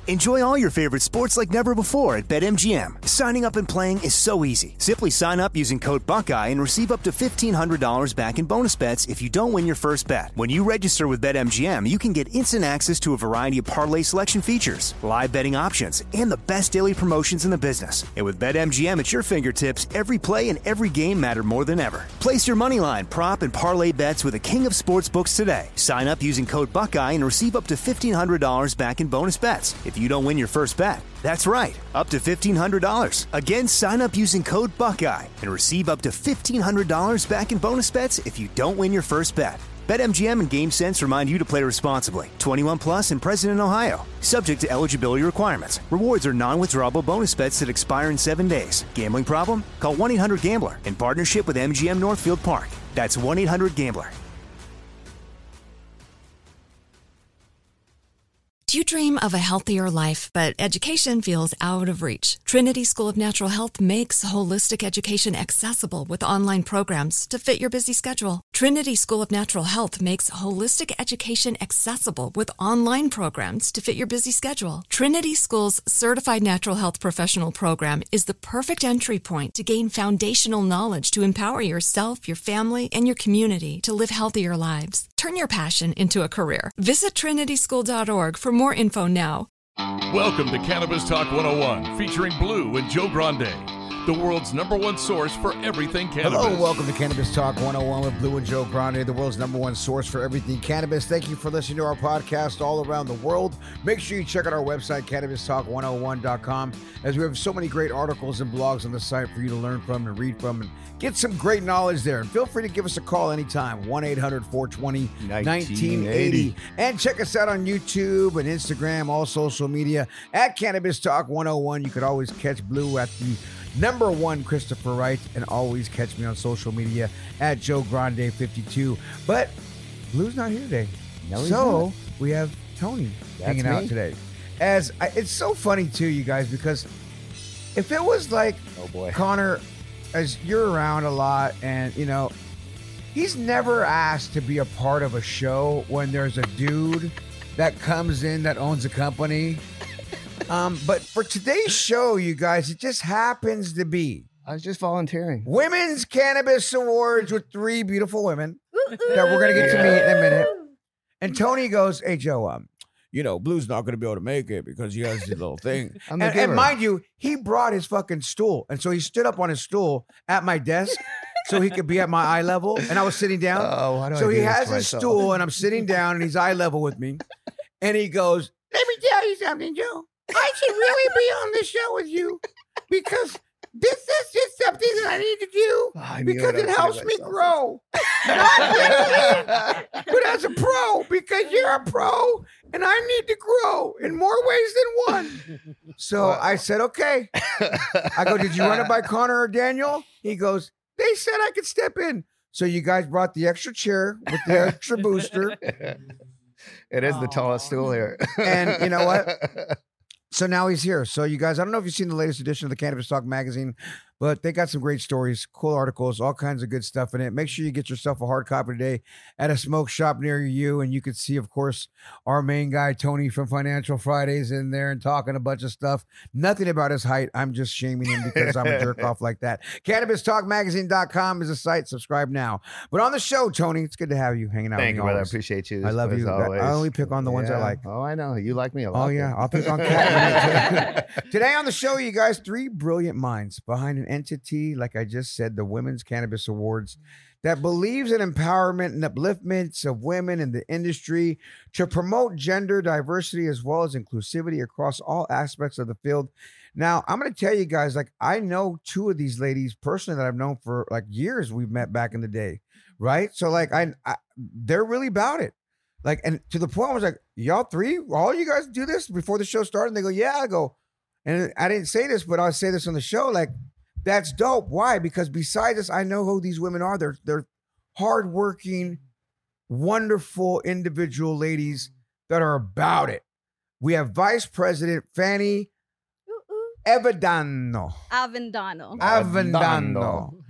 Enjoy all your favorite sports like never before at BetMGM. Signing up and playing is so easy. Simply sign up using code Buckeye and receive up to $1,500 back in bonus bets if you don't win your first bet. When you register with BetMGM, you can get instant access to a variety of parlay selection features, live betting options, and the best daily promotions in the business. And with BetMGM at your fingertips, every play and every game matter more than ever. Place your moneyline, prop, and parlay bets with the king of sportsbooks today. Sign up using code Buckeye and receive up to $1,500 back in bonus bets if you don't win your first bet. That's right, up to $1,500. Again, sign up using code Buckeye and receive up to $1,500 back in bonus bets if you don't win your first bet. BetMGM and GameSense remind you to play responsibly. 21 plus and present in Ohio. Subject to eligibility requirements. Rewards are non-withdrawable bonus bets that expire in 7 days. Gambling problem? Call 1-800-GAMBLER in partnership with MGM Northfield Park. That's 1-800-GAMBLER. Do you dream of a healthier life, but education feels out of reach? Trinity School of Natural Health makes holistic education accessible with online programs to fit your busy schedule. Trinity School of Natural Health makes holistic education accessible with online programs to fit your busy schedule. Trinity School's Certified Natural Health Professional Program is the perfect entry point to gain foundational knowledge to empower yourself, your family, and your community to live healthier lives. Turn your passion into a career. Visit trinityschool.org for more info now. Welcome to Cannabis Talk 101, featuring Blue and Joe Grande, the world's #1 source for everything cannabis. Hello, welcome to Cannabis Talk 101 with Blue and Joe Grande, the world's #1 source for everything cannabis. Thank you for listening to our podcast all around the world. Make sure you check out our website, CannabisTalk101.com, as we have so many great articles and blogs on the site for you to learn from and read from and get some great knowledge there. And feel free to give us a call anytime, 1-800-420-1980. And check us out on YouTube and Instagram, all social media, at Cannabis Talk 101. You could always catch Blue at the #1 Christopher Wright, and always catch me on social media at Joe Grande 52. But Blue's not here today. No, so we have Tony hanging out today. It's so funny too, you guys, because if it was like, Connor, as you're around a lot, and you know, he's never asked to be a part of a show when there's a dude that comes in that owns a company. But for today's show, you guys, it just happens to be I was just volunteering. Women's Cannabis Awards with 3 beautiful women that we're going to get to meet in a minute. And Tony goes, "Hey, Joe, you know, Blue's not going to be able to make it because he has this little thing." And mind you, he brought his fucking stool. And so he stood up on his stool at my desk so he could be at my eye level. And I was sitting down. So he has his stool, and I'm sitting down, and he's eye level with me. And he goes, "Let me tell you something, Joe. I should really be on the show with you because this is just something that I need to do because it helps me grow. Not physically, but as a pro, because you're a pro and I need to grow in more ways than one." So I said, okay. I go, "Did you run it by Connor or Daniel?" He goes, "They said I could step in." So you guys brought the extra chair with the extra booster. It is the tallest stool here. And you know what? So now he's here. So you guys, I don't know if you've seen the latest edition of the Cannabis Talk magazine, but they got some great stories, cool articles, all kinds of good stuff in it. Make sure you get yourself a hard copy today at a smoke shop near you. And you can see, of course, our main guy, Tony from Financial Fridays, in there and talking a bunch of stuff. Nothing about his height. I'm just shaming him because I'm a jerk off like that. CannabisTalkMagazine.com is a site. Subscribe now. But on the show, Tony, it's good to have you hanging out with me. Thank you, brother. I appreciate you. I love you. Always. I only pick on the ones I like. Oh, I know. You like me a lot. Oh, yeah. I'll pick on Cat. Today on the show, you guys, 3 brilliant minds behind an entity, like I just said, the Women's Cannabis Awards, that believes in empowerment and upliftments of women in the industry to promote gender diversity as well as inclusivity across all aspects of the field. Now, I'm going to tell you guys, like, I know 2 of these ladies personally that I've known for like years. We've met back in the day, right? So like, they're really about it. Like, and to the point I was like, "Y'all 3, all you guys do this before the show started?" And they go, "Yeah." I go, and I didn't say this, but I'll say this on the show. Like, that's dope. Why? Because besides this, I know who these women are. They're hardworking, wonderful individual ladies that are about it. We have Vice President Fanny Avendano.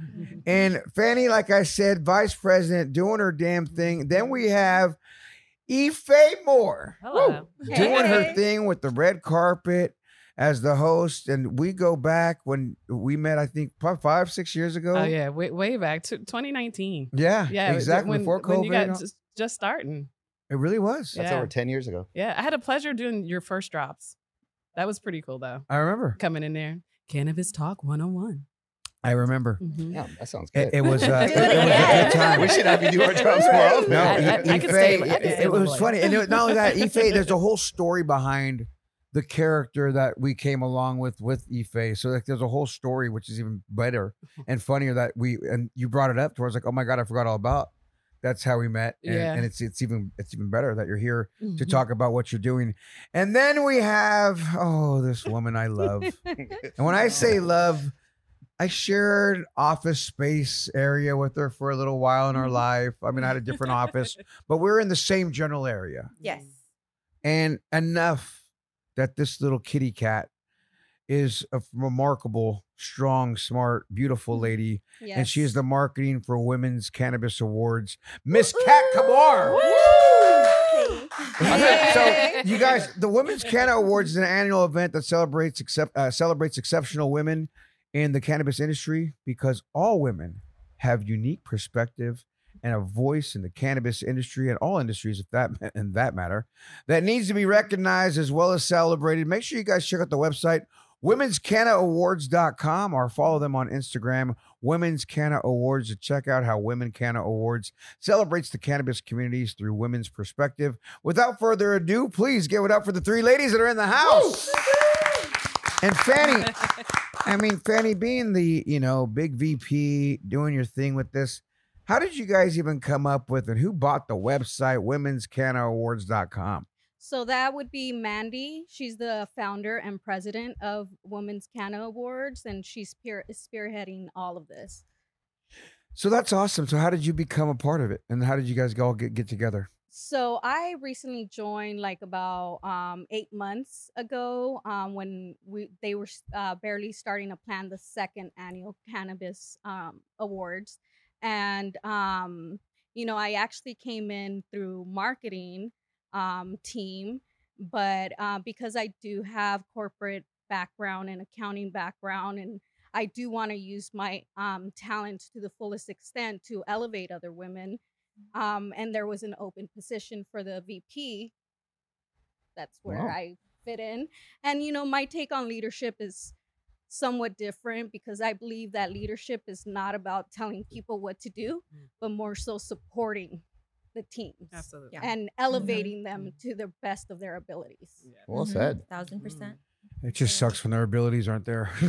And Fanny, like I said, Vice President, doing her damn thing. Then we have Ife Moore. Hello. Doing her thing with the red carpet as the host. And we go back when we met, I think, probably 5-6 years ago. Oh, yeah. Way back to 2019. Yeah, Yeah. exactly. Before COVID. When you got just starting. It really was. That's over 10 years ago. Yeah. I had a pleasure doing your first drops. That was pretty cool, though. I remember. Coming in there. Cannabis Talk 101. I remember. Mm-hmm. Yeah, that sounds good. It was a good time. We should have you do our drops more often. No, I could stay. It was funny. And not only that, Ife, there's a whole story behind the character that we came along with Ife. So like, there's a whole story, which is even better and funnier that and you brought it up towards like, oh my God, I forgot all about. That's how we met. And it's even better that you're here to talk about what you're doing. And then we have, this woman I love. And when I say love, I shared office space area with her for a little while in our life. I mean, I had a different office, but we were in the same general area. Yes. And enough that this little kitty cat is a remarkable, strong, smart, beautiful lady. Yes. And she is the marketing for Women's Cannabis Awards, Miss Kat Kamar. So, you guys, the Women's Canna Awards is an annual event that celebrates exceptional women in the cannabis industry because all women have unique perspective and a voice in the cannabis industry and all industries, if that matter, that needs to be recognized as well as celebrated. Make sure you guys check out the website, womenscanna.awards.com, or follow them on Instagram, Women's Canna Awards, to check out how Women Canna Awards celebrates the cannabis communities through women's perspective. Without further ado, please give it up for the three ladies that are in the house. And Fanny, being the, big VP, doing your thing with this, how did you guys even come up with it? Who bought the website, womenscannaawards.com? So that would be Mandy. She's the founder and president of Women's Canna Awards, and she's spearheading all of this. So that's awesome. So how did you become a part of it? And how did you guys all get together? So I recently joined like about 8 months ago when they were barely starting to plan the second annual Cannabis Awards. And, I actually came in through marketing team, but because I do have corporate background and accounting background, and I do want to use my talent to the fullest extent to elevate other women. And there was an open position for the VP. That's where I fit in. And, my take on leadership is somewhat different because I believe that leadership is not about telling people what to do, but more so supporting the teams. Absolutely. And elevating them to the best of their abilities. Yeah. Well said. 1,000%. It just sucks when their abilities aren't there. And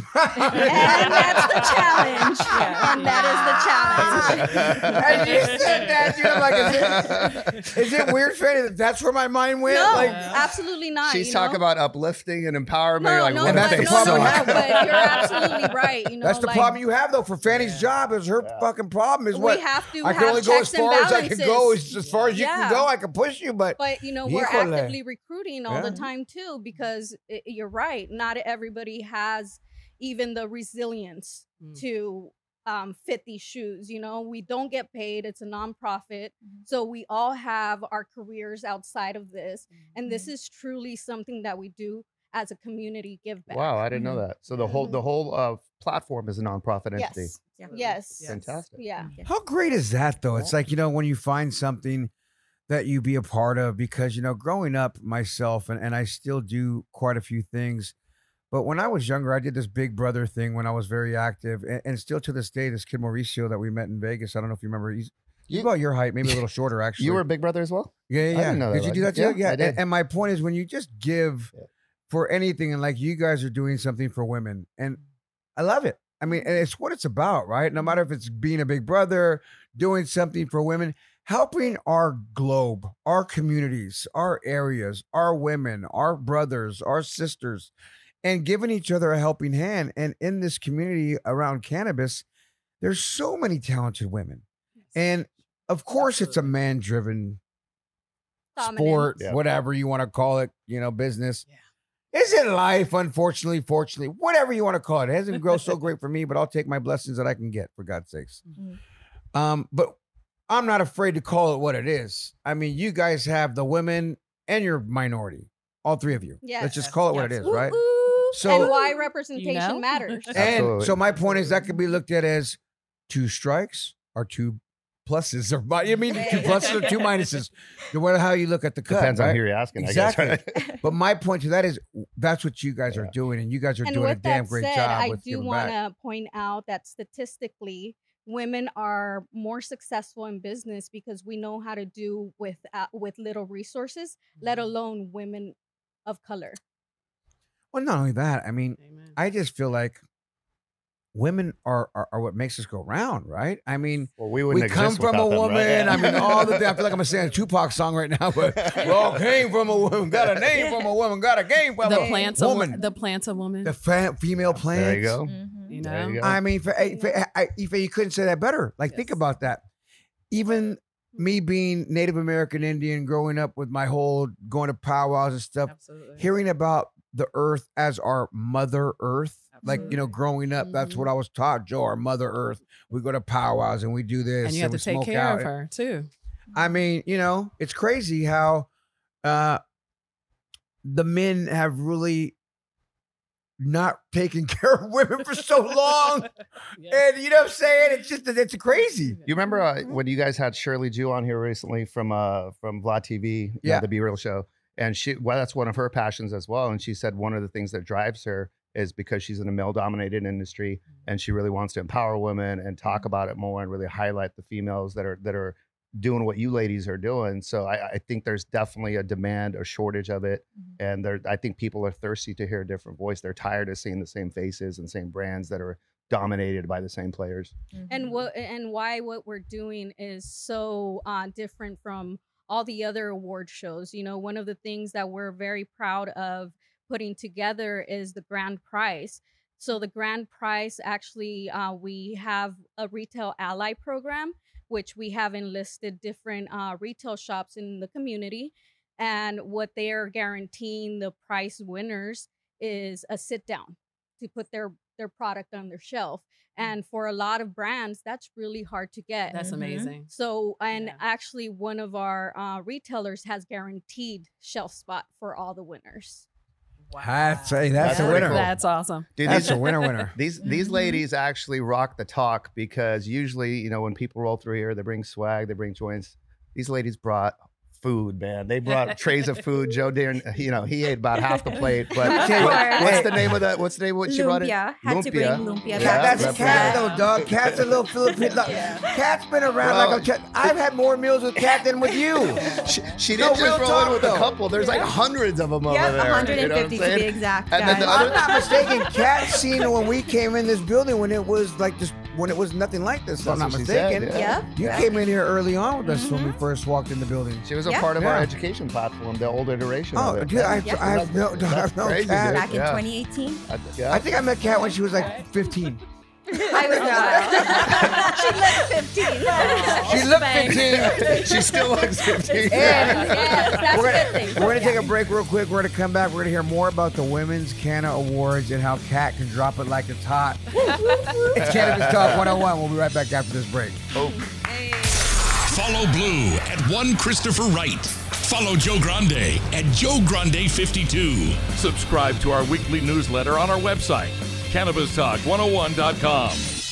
that's the challenge. Yeah. And that is the challenge. And you said that, dude. I'm like, is it weird, Fanny, that that's where my mind went? No, Like, absolutely not. She's talking about uplifting and empowerment. No, You're like, no, what that's if the they problem we suck? have. but you're absolutely right. that's the problem you have, though, for Fanny's job. Is her fucking problem is what? We have to I can have only go as checks and far as I can go. balances. As far as you can go, I can push you, but we're Híjole. actively recruiting all the time too, because you're right. Not everybody has even the resilience to fit these shoes. We don't get paid. It's a nonprofit. So we all have our careers outside of this. And this is truly something that we do as a community give back. Wow, I didn't know that. So the whole platform is a nonprofit entity. Yes. Fantastic. Yeah. how great is that, though? It's like, when you find something that you be a part of, because, growing up myself, and I still do quite a few things. But when I was younger, I did this Big Brother thing when I was very active. And still to this day, this kid Mauricio that we met in Vegas, I don't know if you remember, he's about your height, maybe a little shorter, actually. You were a Big Brother as well? Yeah. didn't know that, Did you do that too? yeah, I did. And my point is, when you just give for anything, and like you guys are doing something for women, and I love it. I mean, and it's what it's about, right? No matter if it's being a Big Brother, doing something for women, helping our globe, our communities, our areas, our women, our brothers, our sisters, and giving each other a helping hand. And in this community around cannabis, there's so many talented women. And of course, it's a man-driven sport, whatever you want to call it, business. Yeah. Is it life, unfortunately, fortunately, whatever you want to call it. It hasn't grown so great for me, but I'll take my blessings that I can get, for God's sakes. But I'm not afraid to call it what it is. I mean, you guys have the women and your minority, all three of you. Yes. Let's just call it what it is, right? So, and why representation matters. And Absolutely. so my point is that could be looked at as 2 strikes or 2 pluses, or I mean 2 pluses or 2 minuses. No matter how you look at the cut. Depends right? on who you're asking. Exactly. I guess, right? But my point to that is that's what you guys are doing, and you guys are doing a damn great job. I with do giving want back. to point out that statistically, women are more successful in business because we know how to do with little resources, let alone women of color. Well, not only that, I mean, I just feel like women are what makes us go round, right? I mean, well, we come from a woman. Them, right? I mean, all the I feel like I'm saying a Tupac song right now, but we all came from a woman, got a name from a woman, got a game from a woman. The plant's a woman. The female plants. There you go. You know, There you go. I mean, Ife, you couldn't say that better. Like, think about that. Even me being Native American Indian, growing up with my whole going to powwows and stuff, absolutely. hearing about the earth as our mother earth. Like, you know, growing up, that's what I was taught, Joe, our mother earth. We go to powwows and we do this. And you have to take care of her too. I mean, you know, it's crazy how the men have really not taken care of women for so long. And you know what I'm saying? It's crazy. You remember when you guys had Shirley Jew on here recently from Vlad TV, the Be Real show, and that's one of her passions as well. And she said one of the things that drives her is because she's in a male-dominated industry, and she really wants to empower women and talk about it more and really highlight the females that are doing what you ladies are doing. So I think there's definitely a demand, a shortage of it, and I think people are thirsty to hear a different voice. They're tired of seeing the same faces and same brands that are dominated by the same players. And why what we're doing is so different from all the other award shows. You know, one of the things that we're very proud of putting together is the grand prize. So the grand prize, actually, we have a retail ally program, which we have enlisted different retail shops in the community. And what they are guaranteeing the prize winners is a sit down to put their product on their shelf. And for a lot of brands, that's really hard to get. That's amazing. So, and actually one of our retailers has guaranteed shelf spot for all the winners. Wow. That's a winner. Cool. That's awesome. Dude, that's a winner. These ladies actually rock the talk, because usually, you know, when people roll through here, they bring swag, they bring joints. These ladies brought food, man. They brought trays of food. Joe Deere, you know, he ate about half the plate. But what's the name of that? What's the name of what she brought in? Had to bring lumpia. That's Cat though, dog. Cat's a little Philippine. Cat's been around I've had more meals with Cat than with you. She didn't just roll in with a couple. There's like hundreds of them over there. 150 to be exact. And then I'm not mistaken. Cat seen when we came in this building when it was like this, when it was nothing like this. If I'm not mistaken. You came in here early on with us when we first walked in the building. She was a part of our education platform, the old iteration of it. Dude, I've known Cat. Back in 2018? I think I met Cat when she was like 15. I was not. She looked 15. She looked 15. She still looks 15. Yes, we're going to take a break real quick. We're going to come back. We're going to hear more about the Women's Canna Awards and how Cat can drop it like it's hot. It's Cannabis Talk 101. We'll be right back after this break. Follow Blue at one Christopher Wright. Follow Joe Grande at Joe Grande 52. Subscribe to our weekly newsletter on our website, CannabisTalk101.com.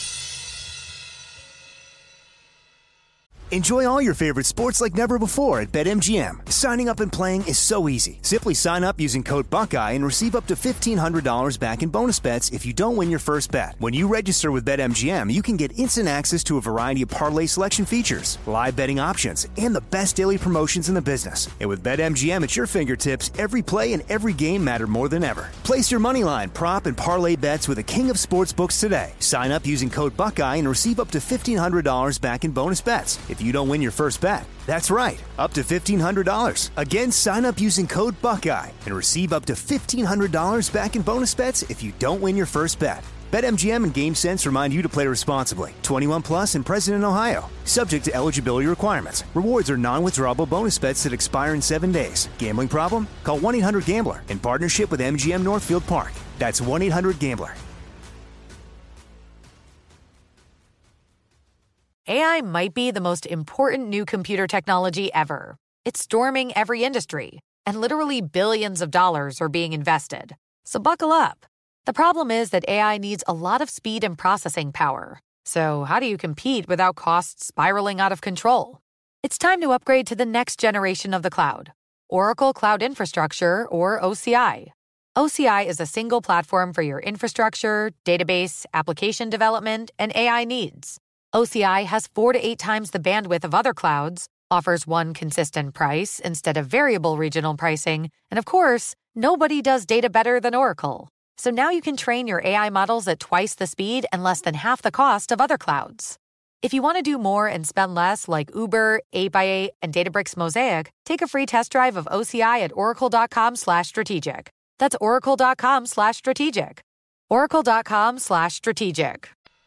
Enjoy all your favorite sports like never before at BetMGM. Signing up and playing is so easy. Simply sign up using code Buckeye and receive up to $1,500 back in bonus bets if you don't win your first bet. When you register with BetMGM, you can get instant access to a variety of parlay selection features, live betting options, and the best daily promotions in the business. And with BetMGM at your fingertips, every play and every game matter more than ever. Place your moneyline, prop, and parlay bets with the king of sportsbooks today. Sign up using code Buckeye and receive up to $1,500 back in bonus bets if you don't win your first bet. That's right, up to $1,500. Again, sign up using code Buckeye and receive up to $1,500 back in bonus bets if you don't win your first bet. BetMGM and GameSense remind you to play responsibly. 21 plus and present in Ohio. Subject to eligibility requirements. Rewards are non-withdrawable bonus bets that expire in 7 days. Gambling problem? Call 1-800-GAMBLER in partnership with MGM Northfield Park. That's 1-800-GAMBLER. AI might be the most important new computer technology ever. It's storming every industry, and literally billions of dollars are being invested. So buckle up. The problem is that AI needs a lot of speed and processing power. So how do you compete without costs spiraling out of control? It's time to upgrade to the next generation of the cloud, Oracle Cloud Infrastructure, or OCI. OCI is a single platform for your infrastructure, database, application development, and AI needs. OCI has 4 to 8 times the bandwidth of other clouds, offers one consistent price instead of variable regional pricing, and of course, nobody does data better than Oracle. So now you can train your AI models at twice the speed and less than half the cost of other clouds. If you want to do more and spend less like Uber, 8x8, and Databricks Mosaic, take a free test drive of OCI at oracle.com/strategic. That's oracle.com/strategic. Oracle.com/strategic.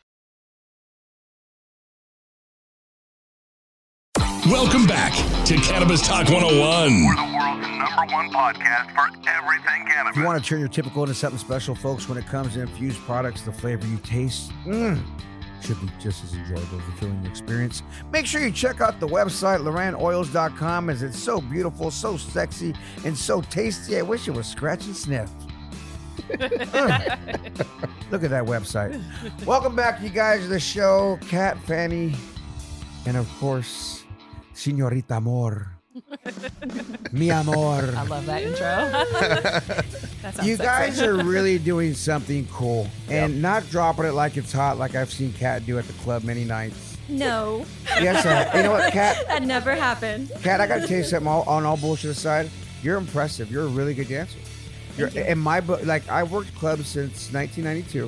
Welcome back to Cannabis Talk 101. We're the world's #1 podcast for everything cannabis. If you want to turn your typical into something special, folks, when it comes to infused products, the flavor you taste should be just as enjoyable as the filling experience. Make sure you check out the website, LorraineOils.com, as it's so beautiful, so sexy, and so tasty. I wish it was scratch and sniff. Look at that website. Welcome back, you guys, to the show. Kat, Fanny, and of course, Señorita Amor. Mi amor. I love that intro. That sounds You guys sexy. are really doing something cool and not dropping it like it's hot, like I've seen Kat do at the club many nights. No. Yes, you know what, Kat? That never happened. Kat, I got to tell you something. On all bullshit aside, you're impressive. You're a really good dancer. You're in my book. Like I worked clubs since 1992.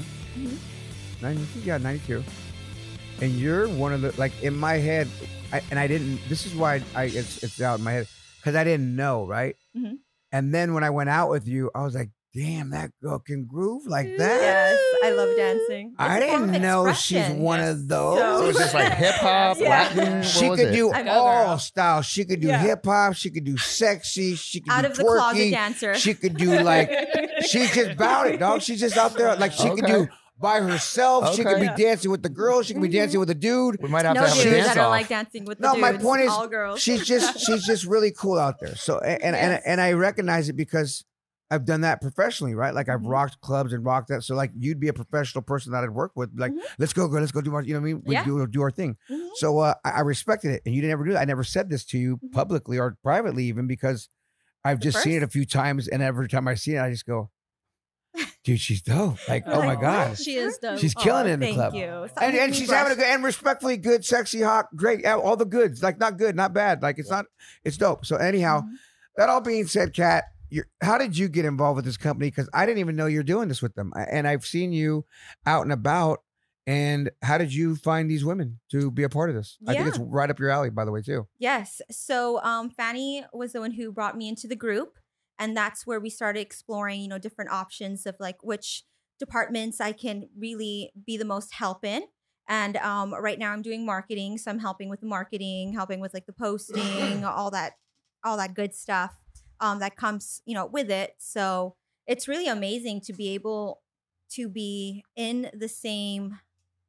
92, and you're one of the in my head. I didn't. This is why it's out in my head because I didn't know, right? Mm-hmm. And then when I went out with you, I was like, "Damn, that girl can groove like that." Yes, I love dancing. I didn't know she's one of those. So it's just like hip hop, Latin. She what could was do it? all styles. She could do hip hop. She could do sexy. She could Out do of the twerky. closet dancer. She could do she's just about it, dog. She's just out there. Like she could do by herself. She could be dancing with the girls. She could be dancing with a dude. We might have No to have a dudes dance that don't off. like dancing with the No, dudes. my point is, all girls. she's just really cool out there. So and I recognize it because I've done that professionally, right? Like I've rocked clubs and rocked that. So like you'd be a professional person that I'd work with. Like let's go, girl. Let's go do our. You know what I mean? We do our thing. So I respected it, and you didn't ever do that. I never said this to you publicly or privately, even because I've just seen it a few times, and every time I see it, I just go, dude, she's dope. Like, oh my God. She is dope. She's killing it in the Thank club. you. And she's having a good, and respectfully good, sexy, hot, great, all the goods. Like not good, not bad. Like it's dope. So anyhow, that all being said, Kat, how did you get involved with this company? Because I didn't even know you're doing this with them. And I've seen you out and about. And how did you find these women to be a part of this? I think it's right up your alley, by the way, too. Yes. So Fanny was the one who brought me into the group. And that's where we started exploring, different options of like which departments I can really be the most help in. And right now I'm doing marketing. So I'm helping with the marketing, helping with like the posting, all that good stuff that comes, with it. So it's really amazing to be able to be in the same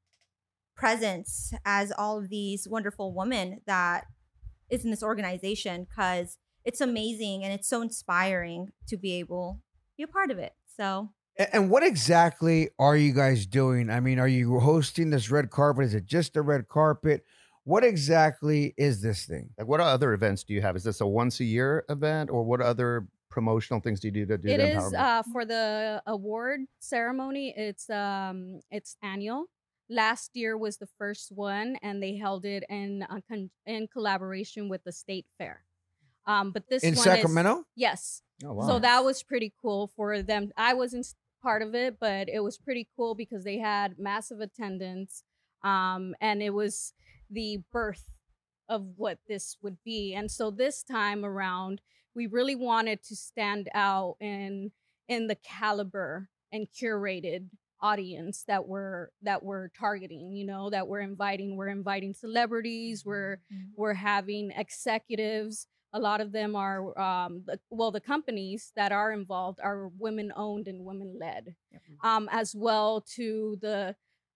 presence as all of these wonderful women that is in this organization, because it's amazing and it's so inspiring to be able to be a part of it. So, and what exactly are you guys doing? I mean, are you hosting this red carpet? Is it just a red carpet? What exactly is this thing? Like, what other events do you have? Is this a once a year event, or what other promotional things do you do to do It the is empowerment? for the award ceremony. It's annual. Last year was the first one, and they held it in collaboration with the state fair. But this in one Sacramento? Yes. Oh, wow. So that was pretty cool for them. I wasn't part of it, but it was pretty cool because they had massive attendance, and it was the birth of what this would be. And so this time around, we really wanted to stand out in the caliber and curated audience that we're targeting, that we're inviting celebrities, we're having executives. A lot of them are the companies that are involved are women owned and women led, as well to the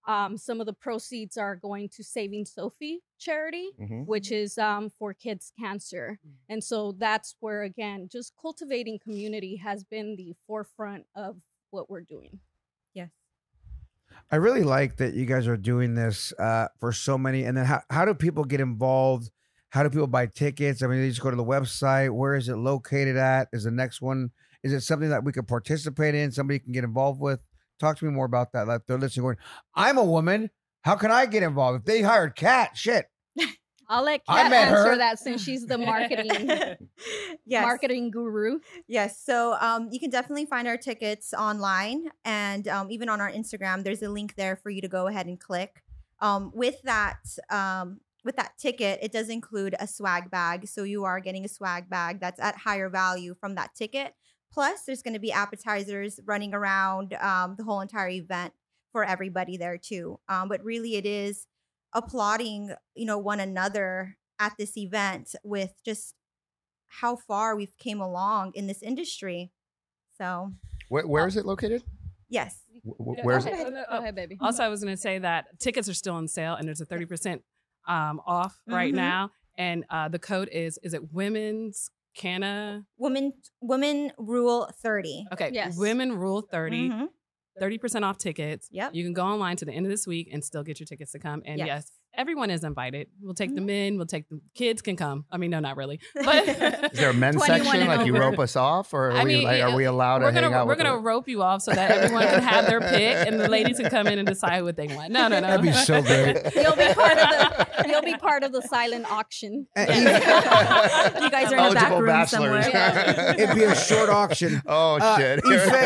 some of the proceeds are going to Saving Sophie charity, Mhm. which is for kids cancer. And so that's where, again, just cultivating community has been the forefront of what we're doing. Yes. I really like that you guys are doing this for so many. And then how do people get involved? How do people buy tickets? I mean, they just go to the website. Where is it located at? Is the next one? Is it something that we could participate in? Somebody can get involved with? Talk to me more about that. Like they're listening, going, "I'm a woman. How can I get involved?" If they hired Kat, shit. I'll let I Kat met answer her. that since she's the marketing Yes. marketing guru. Yes. So you can definitely find our tickets online, and even on our Instagram, there's a link there for you to go ahead and click. With that ticket, it does include a swag bag. So you are getting a swag bag that's at higher value from that ticket. Plus, there's going to be appetizers running around the whole entire event for everybody there too. But really, it is applauding, one another at this event with just how far we've came along in this industry. So, Where is it located? yes. Where is Go it? ahead. Go ahead, baby. Also, I was going to say that tickets are still on sale, and there's a 30% off right Mhm. now. And the code is it Women's Canna? Women Rule 30. Okay, Yes. Women Rule 30. Mhm. 30% off tickets. Yep. You can go online to the end of this week and still get your tickets to come. And yes, everyone is invited. We'll take the men, we'll take the kids can come. I mean, no, not really. But Is there a men's 21 section? and Like you over. rope us off, or I mean, are we allowed to we're hang gonna out? we're gonna rope you off so that everyone can have their pick and the ladies can come in and decide what they want. No. That'd be so great. You'll be part of the silent auction. You guys are in the back Eligible room bachelors. somewhere. It'd be a short auction. Oh shit!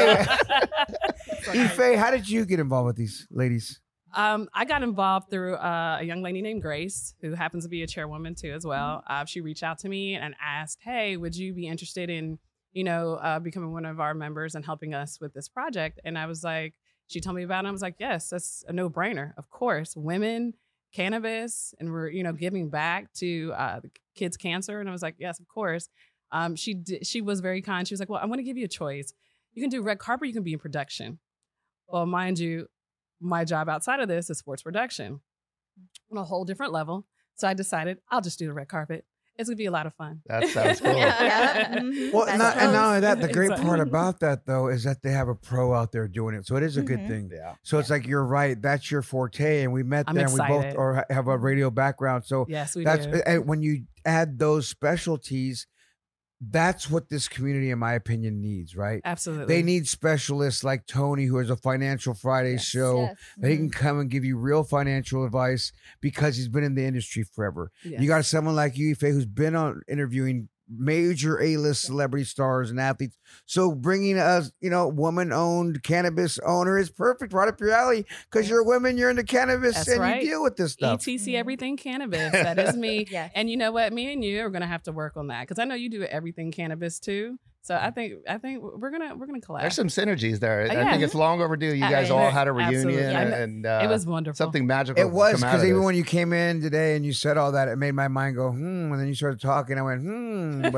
Ife, how did you get involved with these ladies? I got involved through a young lady named Grace, who happens to be a chairwoman too as well. She reached out to me and asked, "Hey, would you be interested in, becoming one of our members and helping us with this project?" And I was like, she told me about it. And I was like, yes, that's a no-brainer. Of course, women, cannabis, and we're giving back to the kids' cancer. And I was like, yes, of course. She was very kind. She was like, well, I want to give you a choice. You can do red carpet. You can be in production. Well, mind you, my job outside of this is sports production on a whole different level. So I decided I'll just do the red carpet. It's going to be a lot of fun. That sounds cool. Well, and not only that, the great Exactly. part about that, though, is that they have a pro out there doing it. So it is a good thing. Yeah. So it's like, you're right. That's your forte. And we met I'm there and we both excited. have a radio background. So Yes, we that's do. and when you add those specialties, that's what this community, in my opinion, needs, right? Absolutely. They need specialists like Tony, who has a Financial Friday show. Yes. That he can come and give you real financial advice because he's been in the industry forever. Yes. You got someone like you, Ife, who's been on interviewing major A-list celebrity stars and athletes. So bringing us, woman-owned cannabis owner is perfect, right up your alley, because you're a woman, you're into cannabis, That's and right. you deal with this stuff. ETC everything cannabis. That is me. Yes. And you know what? Me and you are gonna have to work on that because I know you do everything cannabis too. So I think we're gonna collab. There's some synergies there. I Yeah. think it's long overdue. You guys all had a Absolutely. reunion, I know. and It was wonderful. Something magical. It was, come out because of even this. when you came in today and you said all that, it made my mind go, and then you started talking. I went, but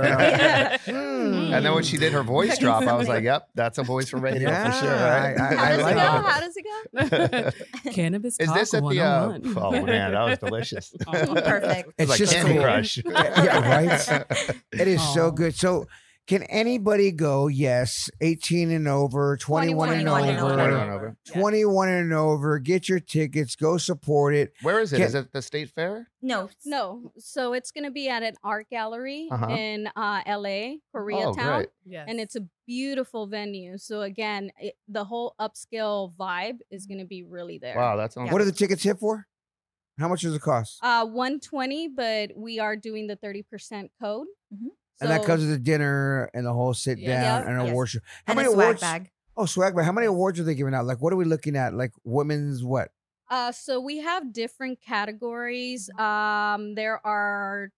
And then when she did her voice drop, I was like, "Yep, that's a voice for radio Yeah, for sure." Right? I like How does it go? Cannabis Is talk this at the? 101. Oh man, that was delicious. Perfect. It's like just Candy cool. Crush. Yeah, right. It is so Aw. good. So, can anybody go? Yes, 18 and over, 21 and 21 and over, over. 21 over. 21 and over. Get your tickets. Go support it. Where is it? Can- Is it the State Fair? No. No, so it's going to be at an art gallery Uh-huh. in LA, Oh, Koreatown. great. Yes. And it's a beautiful venue. So again, the whole upscale vibe is going to be really there. Wow, that sounds. What are the tickets hit for? How much does it cost? $120, but we are doing the 30% code. Mhm. And that So- comes with the dinner and the whole sit Yeah. down Yeah. and Yes. award show. How And a many swag awards? bag. Oh, swag bag. How many awards are they giving out? Like, what are we looking at? Like women's what? So we have different categories. There are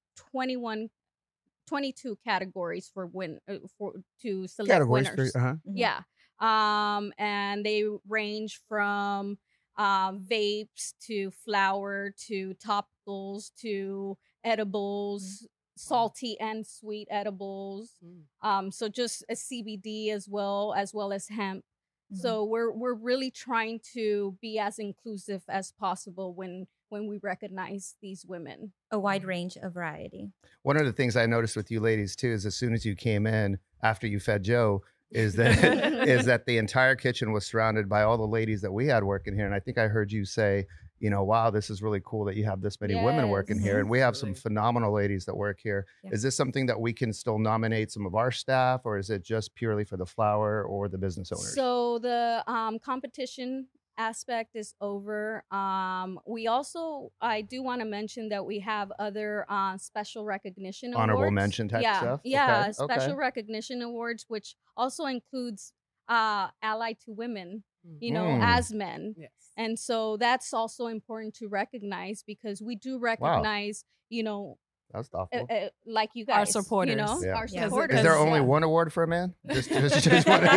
22 categories for to select Categories. winners. Uh-huh. Yeah. And they range from vapes to flour to topicals to edibles, salty and sweet edibles. So just a CBD as well as hemp. So we're really trying to be as inclusive as possible when we recognize these women. A wide range of variety. One of the things I noticed with you ladies too is as soon as you came in after you fed Joe, is that the entire kitchen was surrounded by all the ladies that we had working here. And I think I heard you say, wow, this is really cool that you have this many women working here. And we have some phenomenal ladies that work here. Yeah. Is this something that we can still nominate some of our staff, or is it just purely for the flower or the business owners? So the competition aspect is over. We also, I do want to mention that we have other special recognition awards. Honorable mention type stuff? Yeah, okay. Special recognition awards, which also includes allied to women, as men. Yes. And so that's also important to recognize, because we do recognize, that's thoughtful. Like you guys, our supporters. Our supporters. Is there only one award for a man? Just trying to see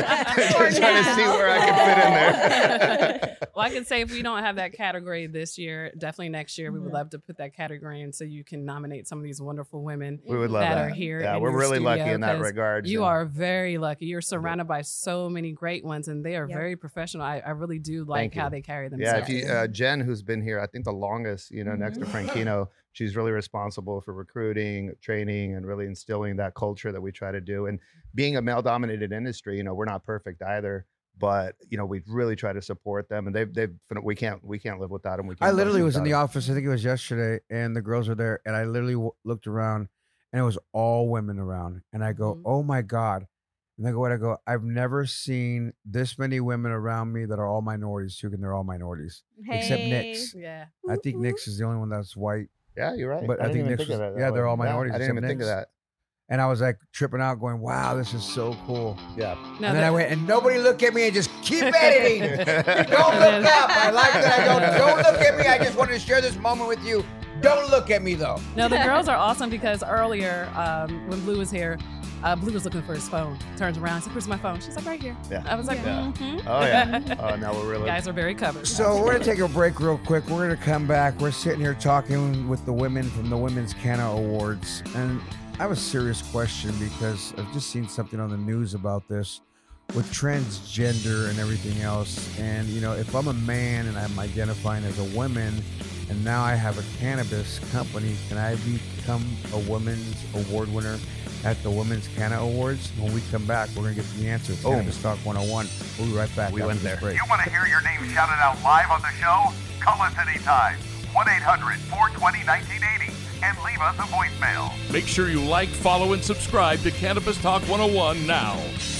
where I can fit in there. Well, I can say if we don't have that category this year, definitely next year, we would love to put that category in so you can nominate some of these wonderful women we would love that are here. Yeah, we're really lucky in that regard. You are very lucky. You're surrounded by so many great ones, and they are very professional. I really do like how they carry themselves. Yeah, if you, Jen, who's been here, I think the longest, next to Franchino, she's really responsible for recruiting, training, and really instilling that culture that we try to do. And being a male-dominated industry, we're not perfect either, but we really try to support them. And we can't live without them. I literally was in the office. I think it was yesterday, and the girls were there, and I literally looked around, and it was all women around. And I go, oh my God! And I go, I've never seen this many women around me that are all minorities too, and they're all minorities except Nix. Yeah, I think Nix is the only one that's white. Yeah, you're right. But I think Nix they're all minorities. I didn't even think of that. And I was like tripping out going, wow, this is so cool. Yeah. And then I went, and nobody look at me and just keep editing. Don't look up. I like that. Don't look at me. I just wanted to share this moment with you. Don't look at me though. No, the girls are awesome, because earlier when Blue was here, Blue was looking for his phone. Turns around, said, "Where's my phone?" She's like, "Right here." Yeah. I was like, Oh yeah. Oh, now we're really. You guys are very covered. So we're gonna take a break real quick. We're gonna come back. We're sitting here talking with the women from the Women's Canna Awards, and I have a serious question because I've just seen something on the news about this with transgender and everything else. And if I'm a man and I'm identifying as a woman, and now I have a cannabis company, can I become a women's award winner at the Women's Canna Awards? When we come back, we're going to get to the answer. Cannabis Talk 101. We'll be right back. We went there. You want to hear your name shouted out live on the show? Call us anytime. 1-800-420-1980 and leave us a voicemail. Make sure you like, follow, and subscribe to Cannabis Talk 101 now.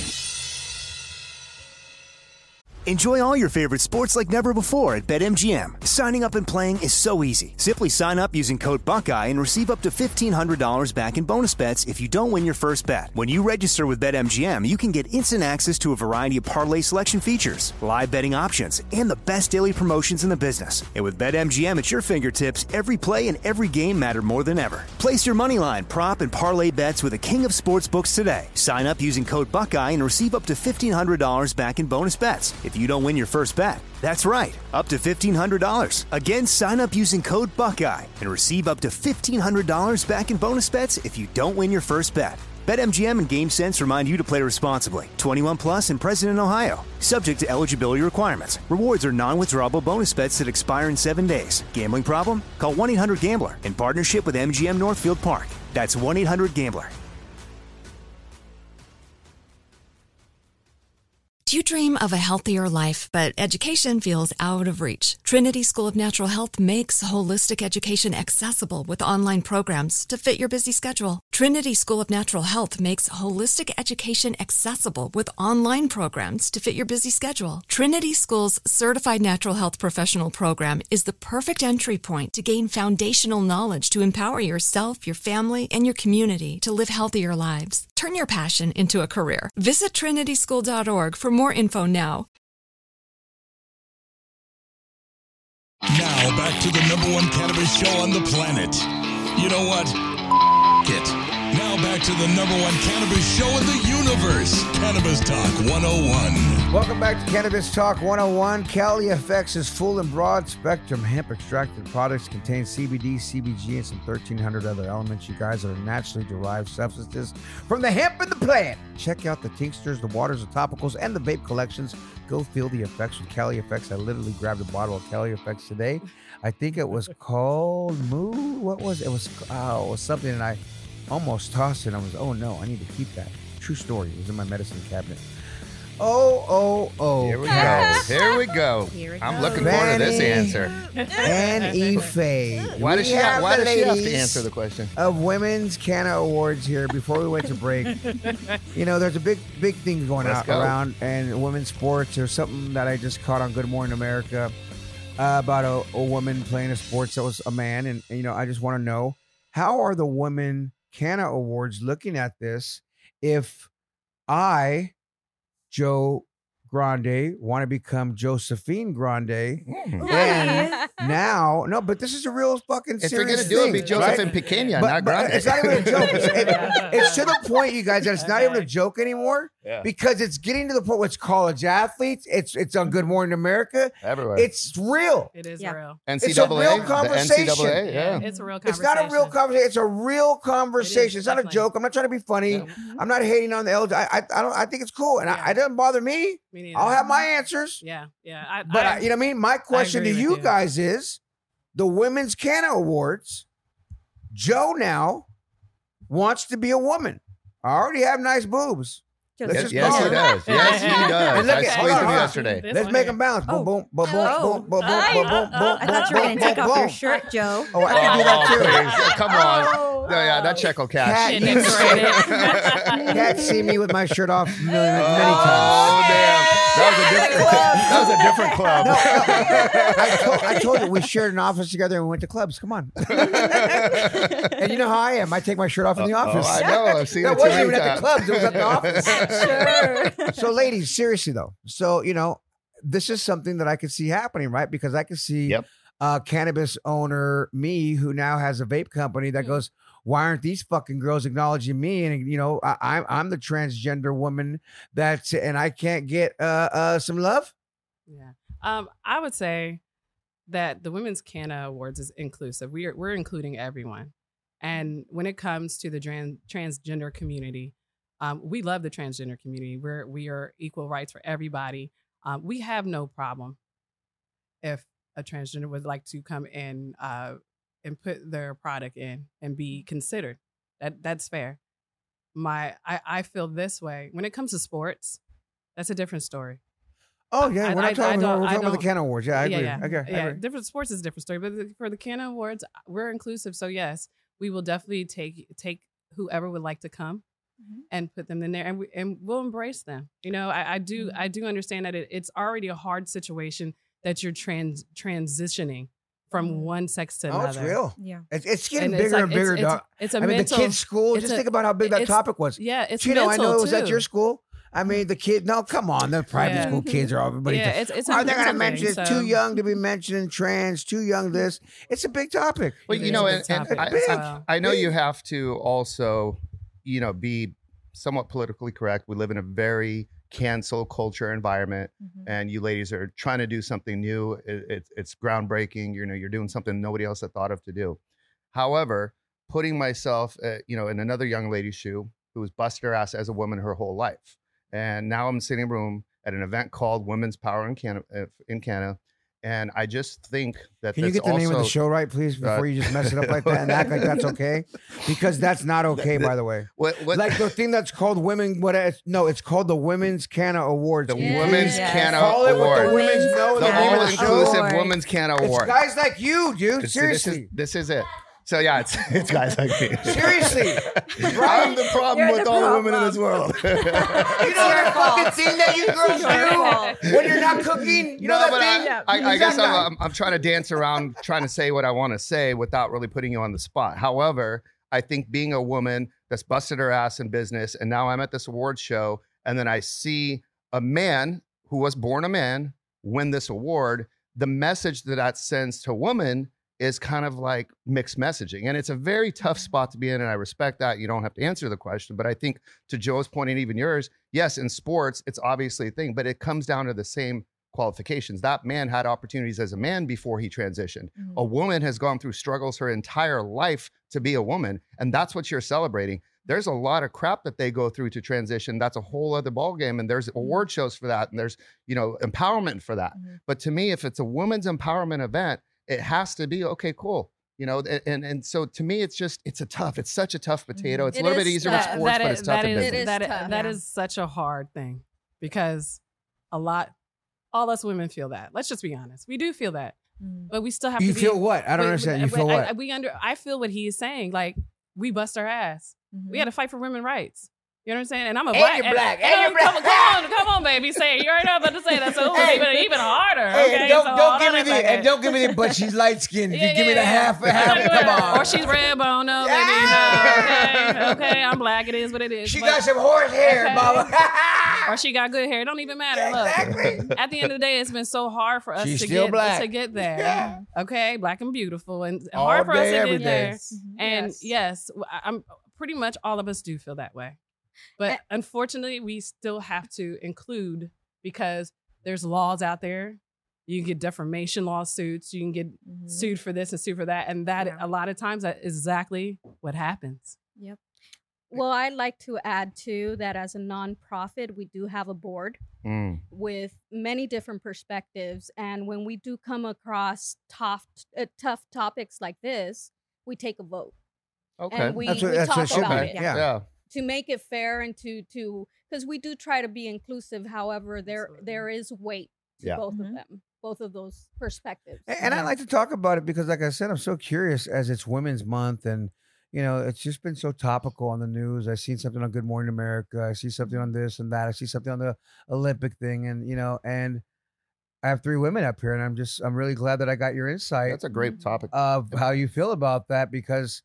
Enjoy all your favorite sports like never before at BetMGM. Signing up and playing is so easy. Simply sign up using code Buckeye and receive up to $1,500 back in bonus bets if you don't win your first bet. When you register with BetMGM, you can get instant access to a variety of parlay selection features, live betting options, and the best daily promotions in the business. And with BetMGM at your fingertips, every play and every game matter more than ever. Place your moneyline, prop, and parlay bets with the king of sportsbooks today. Sign up using code Buckeye and receive up to $1,500 back in bonus bets if you don't win your first bet. That's right, up to $1,500. Again, sign up using code Buckeye and receive up to $1,500 back in bonus bets if you don't win your first bet. BetMGM and GameSense remind you to play responsibly. 21 plus and present in Ohio. Subject to eligibility requirements. Rewards are non-withdrawable bonus bets that expire in 7 days. Gambling problem? Call 1-800-GAMBLER in partnership with MGM Northfield Park. That's 1-800-GAMBLER. Do you dream of a healthier life, but education feels out of reach? Trinity School of Natural Health makes holistic education accessible with online programs to fit your busy schedule. Trinity School of Natural Health makes holistic education accessible with online programs to fit your busy schedule. Trinity School's Certified Natural Health Professional Program is the perfect entry point to gain foundational knowledge to empower yourself, your family, and your community to live healthier lives. Turn your passion into a career. Visit trinityschool.org for more info now. Now back to the #1 cannabis show on the planet. You know what? It. Now back to the #1 cannabis show in the universe, Cannabis Talk 101. Welcome back to Cannabis Talk 101. Cali FX's full and broad spectrum hemp extracted products contain CBD, CBG, and some 1,300 other elements, you guys, that are naturally derived substances from the hemp and the plant. Check out the tinctures, the waters, the topicals, and the vape collections. Go feel the effects with Cali FX. I literally grabbed a bottle of Cali FX today. I think it was called Moo. What was it? It was something, and I almost tossed it. I was, oh no, I need to keep that. True story. It was in my medicine cabinet. Oh. Here we go. Here we go. I'm looking forward to this answer. And Ife. Why does she have to answer the question? Of Women's Canna Awards here before we went to break. You know, there's a big thing going around and women's sports. There's something that I just caught on Good Morning America about a woman playing a sports that was a man. And you know, I just want to know, how are the Women Canna Awards looking at this if I, Joe Grande, want to become Josephine Grande? And now, no, but this is a real fucking serious thing. If you're going to do it, be Josephine Pequena, not Grande. It's not even a joke. It's to the point, you guys, that it's not even a joke anymore because it's getting to the point where it's college athletes. It's on Good Morning America. Everywhere. It's real. It is real. NCAA, it's a real conversation. The NCAA, yeah. It's a real conversation. It's not a real conversation. It's a real conversation. It's not a joke. I'm not trying to be funny. Yeah. I'm not hating on the LGBT. I think it's cool, and it doesn't bother me. I'll have my answers. Yeah. You know what I mean? My question to you guys is, the Women's Canna Awards, Joe now wants to be a woman. I already have nice boobs. Yes, he does. Yes, he does. I squeezed him yesterday. Let's make them bounce. Boom, boom, boom, boom, boom, boom, boom, I thought you were going to take off your shirt, Joe. Oh, I can do that too. Come on. No, yeah, that check will cash. Cat see me with my shirt off many times. Oh, damn. That was a different club. No, I told you, we shared an office together and we went to clubs. Come on. And you know how I am. I take my shirt off in the office. I know. I've seen it too wasn't many even times. at the clubs. It was at the office. Sure. So, ladies, seriously, though. So, you know, this is something that I could see happening, right? Because I could see cannabis owner me, who now has a vape company, that goes, why aren't these fucking girls acknowledging me? And, you know, I'm the transgender woman and I can't get some love? Yeah. I would say that the Women's Canna Awards is inclusive. We're including everyone. And when it comes to the transgender community, we love the transgender community. We are equal rights for everybody. We have no problem if a transgender would like to come in and put their product in and be considered. That's fair. I feel this way. When it comes to sports, that's a different story. Oh, yeah. We're talking about the Canna Awards. Yeah, I agree. Yeah. Okay, yeah. Different sports is a different story. But for the Canna Awards, we're inclusive. So, yes, we will definitely take whoever would like to come and put them in there, and we'll embrace them. You know, I do understand that it's already a hard situation that you're transitioning from one sex to another. Oh, it's real. Yeah. It's getting bigger and bigger, dog. It's a I mean, mental, the kids' school, just think about how big that topic was. Yeah, it's Chino, mental, I know it was too. at your school. I mean, the kid, no, come on. The private school kids are everybody. Yeah, it's are they going to mention thing, it? Too young to be mentioning trans, too young this. It's a big topic. Well, you know, and I know you have to also, you know, be somewhat politically correct. We live in a very cancel culture environment, and you ladies are trying to do something new. It's groundbreaking. You know, you're doing something nobody else had thought of to do. However, putting myself, you know, in another young lady's shoe who was busted her ass as a woman her whole life, and now I'm sitting in a room at an event called Women's Power in Canada. And I just think that Can you get the name of the show right, please, before you just mess it up like that and act like that's okay? Because that's not okay, by the way. What, like the thing that's called it's called the Women's Canna Awards. The Women's Canna Call it what the Award. women's know. The all-inclusive Women's Canna Award. It's guys like you, dude. Seriously. This is it. So yeah, it's guys like me. Seriously. I'm the problem with all the women in this world. You know that fucking thing that you girls do when you're not cooking? You know that thing? I guess I'm trying to dance around trying to say what I want to say without really putting you on the spot. However, I think being a woman that's busted her ass in business, and now I'm at this awards show, and then I see a man who was born a man win this award, the message that sends to women is kind of like mixed messaging. And it's a very tough spot to be in. And I respect that. You don't have to answer the question. But I think to Joe's point and even yours, yes, in sports, it's obviously a thing, but it comes down to the same qualifications. That man had opportunities as a man before he transitioned. Mhm. A woman has gone through struggles her entire life to be a woman. And that's what you're celebrating. There's a lot of crap that they go through to transition. That's a whole other ballgame. And there's award shows for that. And there's, empowerment for that. Mhm. But to me, if it's a women's empowerment event, it has to be, okay, cool. And so to me, it's such a tough potato. It's a little bit easier with sports, but it's tough in business. That is such a hard thing because all us women feel that. Let's just be honest. We do feel that. But we still have You to feel what? I don't understand. You feel what? I feel what he is saying. Like, we bust our ass. We had to fight for women's rights. You know what I'm saying? And I'm a black. You're black. And you're black. Come on, baby. Say it. You already know I'm about to say that. So even harder. Hey, Okay? don't give me the. But she's light skinned. You give me the half. Come on. Or she's red bone. No, baby. No. Okay. I'm black. It is what it is. She got some horse hair, mama. Or she got good hair. It don't even matter. Look, Exactly. at the end of the day, it's been so hard for us She's to still get black. there. Yeah. Okay, black and beautiful, and All hard for us day, to every get there. day. And yes, I'm pretty much all of us do feel that way. But unfortunately, we still have to include because there's laws out there. You can get defamation lawsuits. You can get sued for this and sued for that, and that a lot of times that is exactly what happens. Yep. Well, I'd like to add too that as a nonprofit, we do have a board with many different perspectives, and when we do come across tough topics like this, we take a vote. Okay, and we that's talk what should about be. it. Yeah. To make it fair and to because we do try to be inclusive. However, there is weight to both of them, both of those perspectives. And I like to talk about it because, like I said, I'm so curious as it's Women's Month, and it's just been so topical on the news. I seen something on Good Morning America. I see something on this and that. I see something on the Olympic thing, and and I have 3 women up here, and I'm really glad that I got your insight. That's a great topic of how you feel about that, because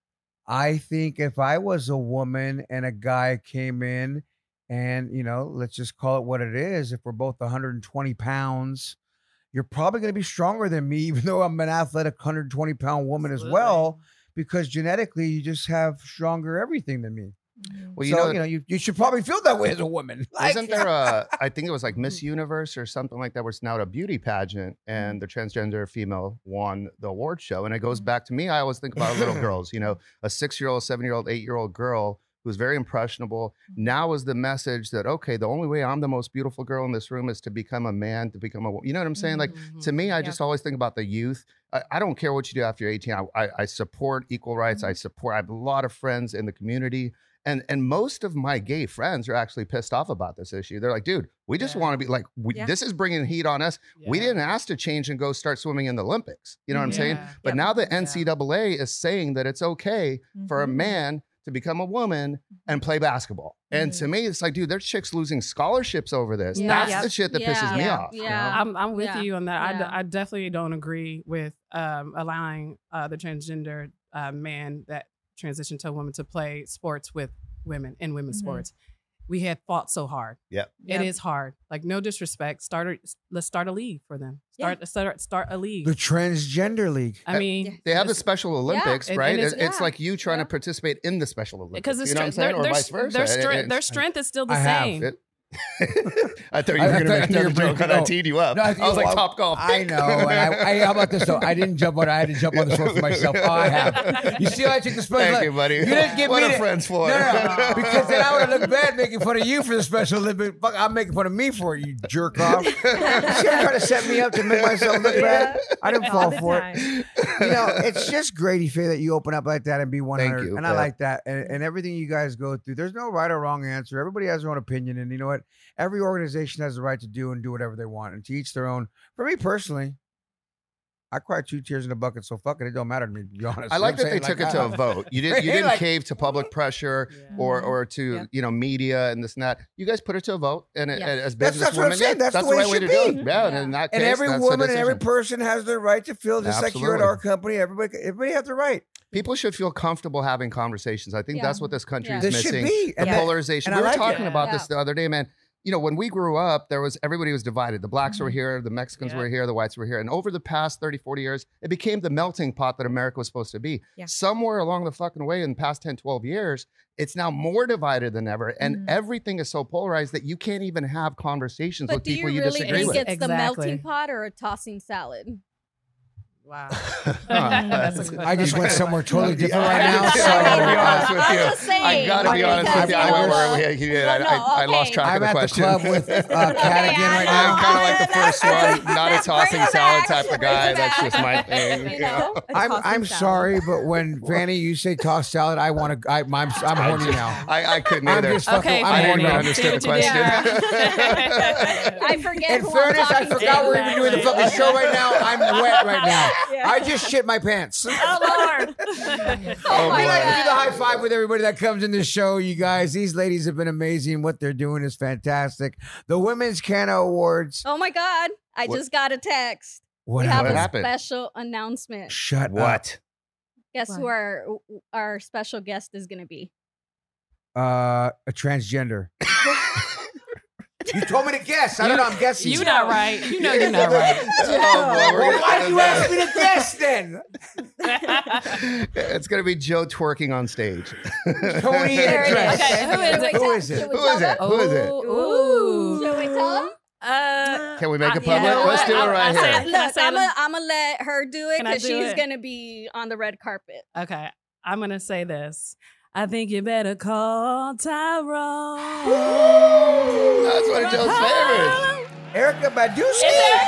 I think if I was a woman and a guy came in and, let's just call it what it is. If we're both 120 pounds, you're probably going to be stronger than me, even though I'm an athletic 120-pound woman as well, because genetically you just have stronger everything than me. Well, you should probably feel that way as a woman. Isn't there I think it was like Miss Universe or something like that, where it's now a beauty pageant and the transgender female won the award show. And it goes back to me. I always think about little girls, a 6-year-old, 7-year-old, 8-year-old girl who's very impressionable. Now is the message that, okay, the only way I'm the most beautiful girl in this room is to become a man, to become a, you know what I'm saying? Like, to me, I just always think about the youth. I don't care what you do after you're 18. I support equal rights. I have a lot of friends in the community. And most of my gay friends are actually pissed off about this issue. They're like, dude, we just want to be like, this is bringing heat on us. We didn't ask to change and go start swimming in the Olympics. You know what I'm saying? But now the NCAA is saying that it's okay for a man to become a woman and play basketball. And to me, it's like, dude, there's chicks losing scholarships over this. That's the shit that pisses me off. Yeah. I'm with you on that. I definitely don't agree with allowing the transgender man that transition to a woman to play sports with women in women's sports. We had fought so hard. It is hard. Like, no disrespect. Let's start a league for them. Start a league. The transgender league. I mean, they have the Special Olympics, right? And it's like you trying to participate in the Special Olympics. Because you know what I'm saying? Or vice versa. Their strength is still the same. I thought you were going to make another joke and I teed you up. I was like, Top Golf. I know. And how about this though? I didn't jump on it. I had to jump on the sword for myself. Oh, I have. You see how I took the special? Thank you, buddy. You didn't give what me are friends for? No, because then I would have looked bad making fun of you for the Special Olympics. Fuck, I'm making fun of me for it, you jerk off. See, I'm trying to set me up to make myself look bad. I didn't fall for it. It's just great, Ife, that you open up like that and be 100. Thank you. And I like that. And everything you guys go through, there's no right or wrong answer. Everybody has their own opinion. And you know what? Every organization has the right to do whatever they want, and to each their own. For me personally, I cried 2 tears in a bucket, so fuck it. It don't matter to me, to be honest. I like that they took it to a vote. You didn't cave to public pressure or to media and this and that. You guys put it to a vote, and as business women, that's the right way to do it. Yeah, and in that case, and every woman and every person has the right to feel just like here at our company. Everybody has the right. People should feel comfortable having conversations. I think that's what this country is This missing. Should be. The polarization. We were talking about this the other day, man. when we grew up, everybody was divided. The blacks were here, the Mexicans were here, the whites were here. And over the past 30, 40 years, it became the melting pot that America was supposed to be. Yeah. Somewhere along the fucking way in the past 10, 12 years, it's now more divided than ever. And everything is so polarized that you can't even have conversations with people you disagree with. Do you really think it's the melting pot or a tossing salad? Wow. I just went somewhere totally different right now. So I gotta be honest with you. I lost track of the question. I'm at the club with Kat again right now. I'm kind of like the first one, not a tossing salad type of guy. That's just my thing. I'm sorry, but when Fanny, you say toss salad, I'm horny now. I couldn't either. I didn't even understand the question. I forget. In fairness, I forgot we're even doing the fucking show right now. I'm wet right now. Yeah. I just shit my pants. Oh, Lord. We like to do the high five with everybody that comes in the show, you guys. These ladies have been amazing. What they're doing is fantastic. The Women's Canna Awards. Oh, my God. I just got a text. What we have happened? A special announcement. Shut up. Guess who our special guest is going to be? A transgender. You told me to guess. I don't know. I'm guessing. You're not right. You know you're not right. Well, why did you ask me to guess then? It's going to be Joe twerking on stage. Tony in a dress. Okay, Who is it? Ooh. Should we tell him? Can we make it public? Let's do it right here. Look, I'm going to let her do it because she's going to be on the red carpet. Okay. I'm going to say this. I think you better call Tyrone. That's one of Joe's favorites. Erykah Badu.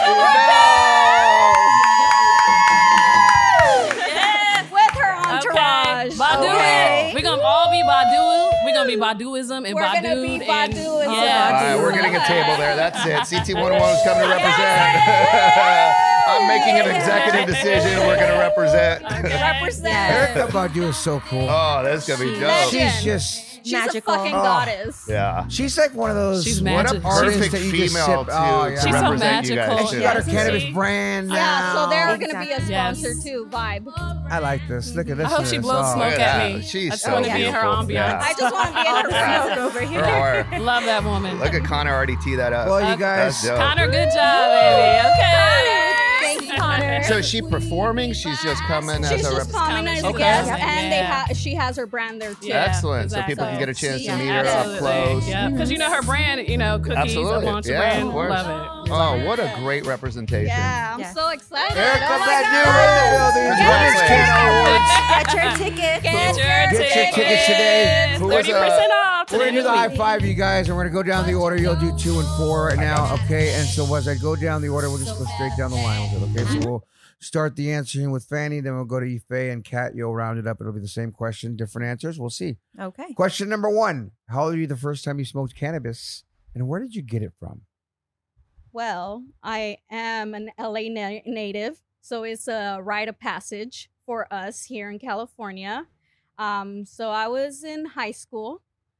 With her entourage. Badu it. We're going to all be Badu. We're going to be Baduism and We're Badu. going to be Baduism. Yeah. All right, we're getting a table there. That's it. CT101 is coming to represent. I'm making an executive decision. We're going to represent. Erykah Badu is so cool. Oh, that's going to be dope. She's magical. A fucking goddess. Yeah. She's like one of those She's magical. Perfect that you female just sip. She's so magical. And she got her cannabis brand now. Yeah, so they're going to be a sponsor too, Vibe. I like this. Look at this. I hope she blows smoke at me. She's I just want to be in her ambiance. Yeah. I just want to be in her smoke over here. Love that woman. Look at Connor already tee that up. Well, you guys. Connor, good job, baby. Okay. Thanks, Connor. So is she performing? She's just coming as a She's just coming as a guest, and she has her brand there too. Excellent. So people can get a chance to meet her up close. Yeah, because you know her brand, cookies, a launch brand. Love it. Oh, what a great representation. Yeah, I'm so excited. Erykah Badu in the building. Women's Canna Awards. Get your ticket. Get your tickets today. 30% off. We're going to do the high five, you guys, and we're going to go down the order. You'll do 2 and 4 right now, okay? And so as I go down the order, we'll just go straight down the line with it, okay? So we'll start the answering with Fanny, then we'll go to Ife and Kat. You'll round it up. It'll be the same question, different answers. We'll see. Okay. Question number 1. How old were you the first time you smoked cannabis, and where did you get it from? Well, I am an LA native, so it's a rite of passage for us here in California. So I was in high school,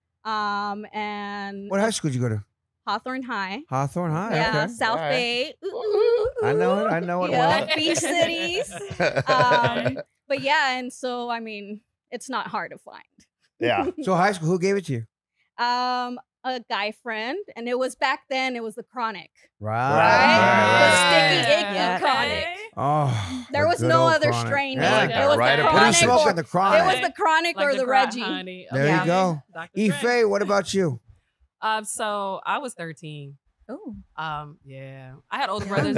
and What high school did you go to? Hawthorne High. Hawthorne High. Yeah, Okay. South Bay. I know it. Yeah, well. beach cities. But yeah, and so I mean, it's not hard to find. Yeah. So high school, who gave it to you? A guy friend, and it was back then. It was the Chronic. Right. The sticky icky Chronic. Oh, There was no other strain. Yeah. It was Right the up What are you Chronic. smoking? The Chronic. It was the Chronic Like or the Reggie. Honey. There you go. Dr. Dre. Ife, what about you? So I was 13. Oh. Yeah. I had older brothers.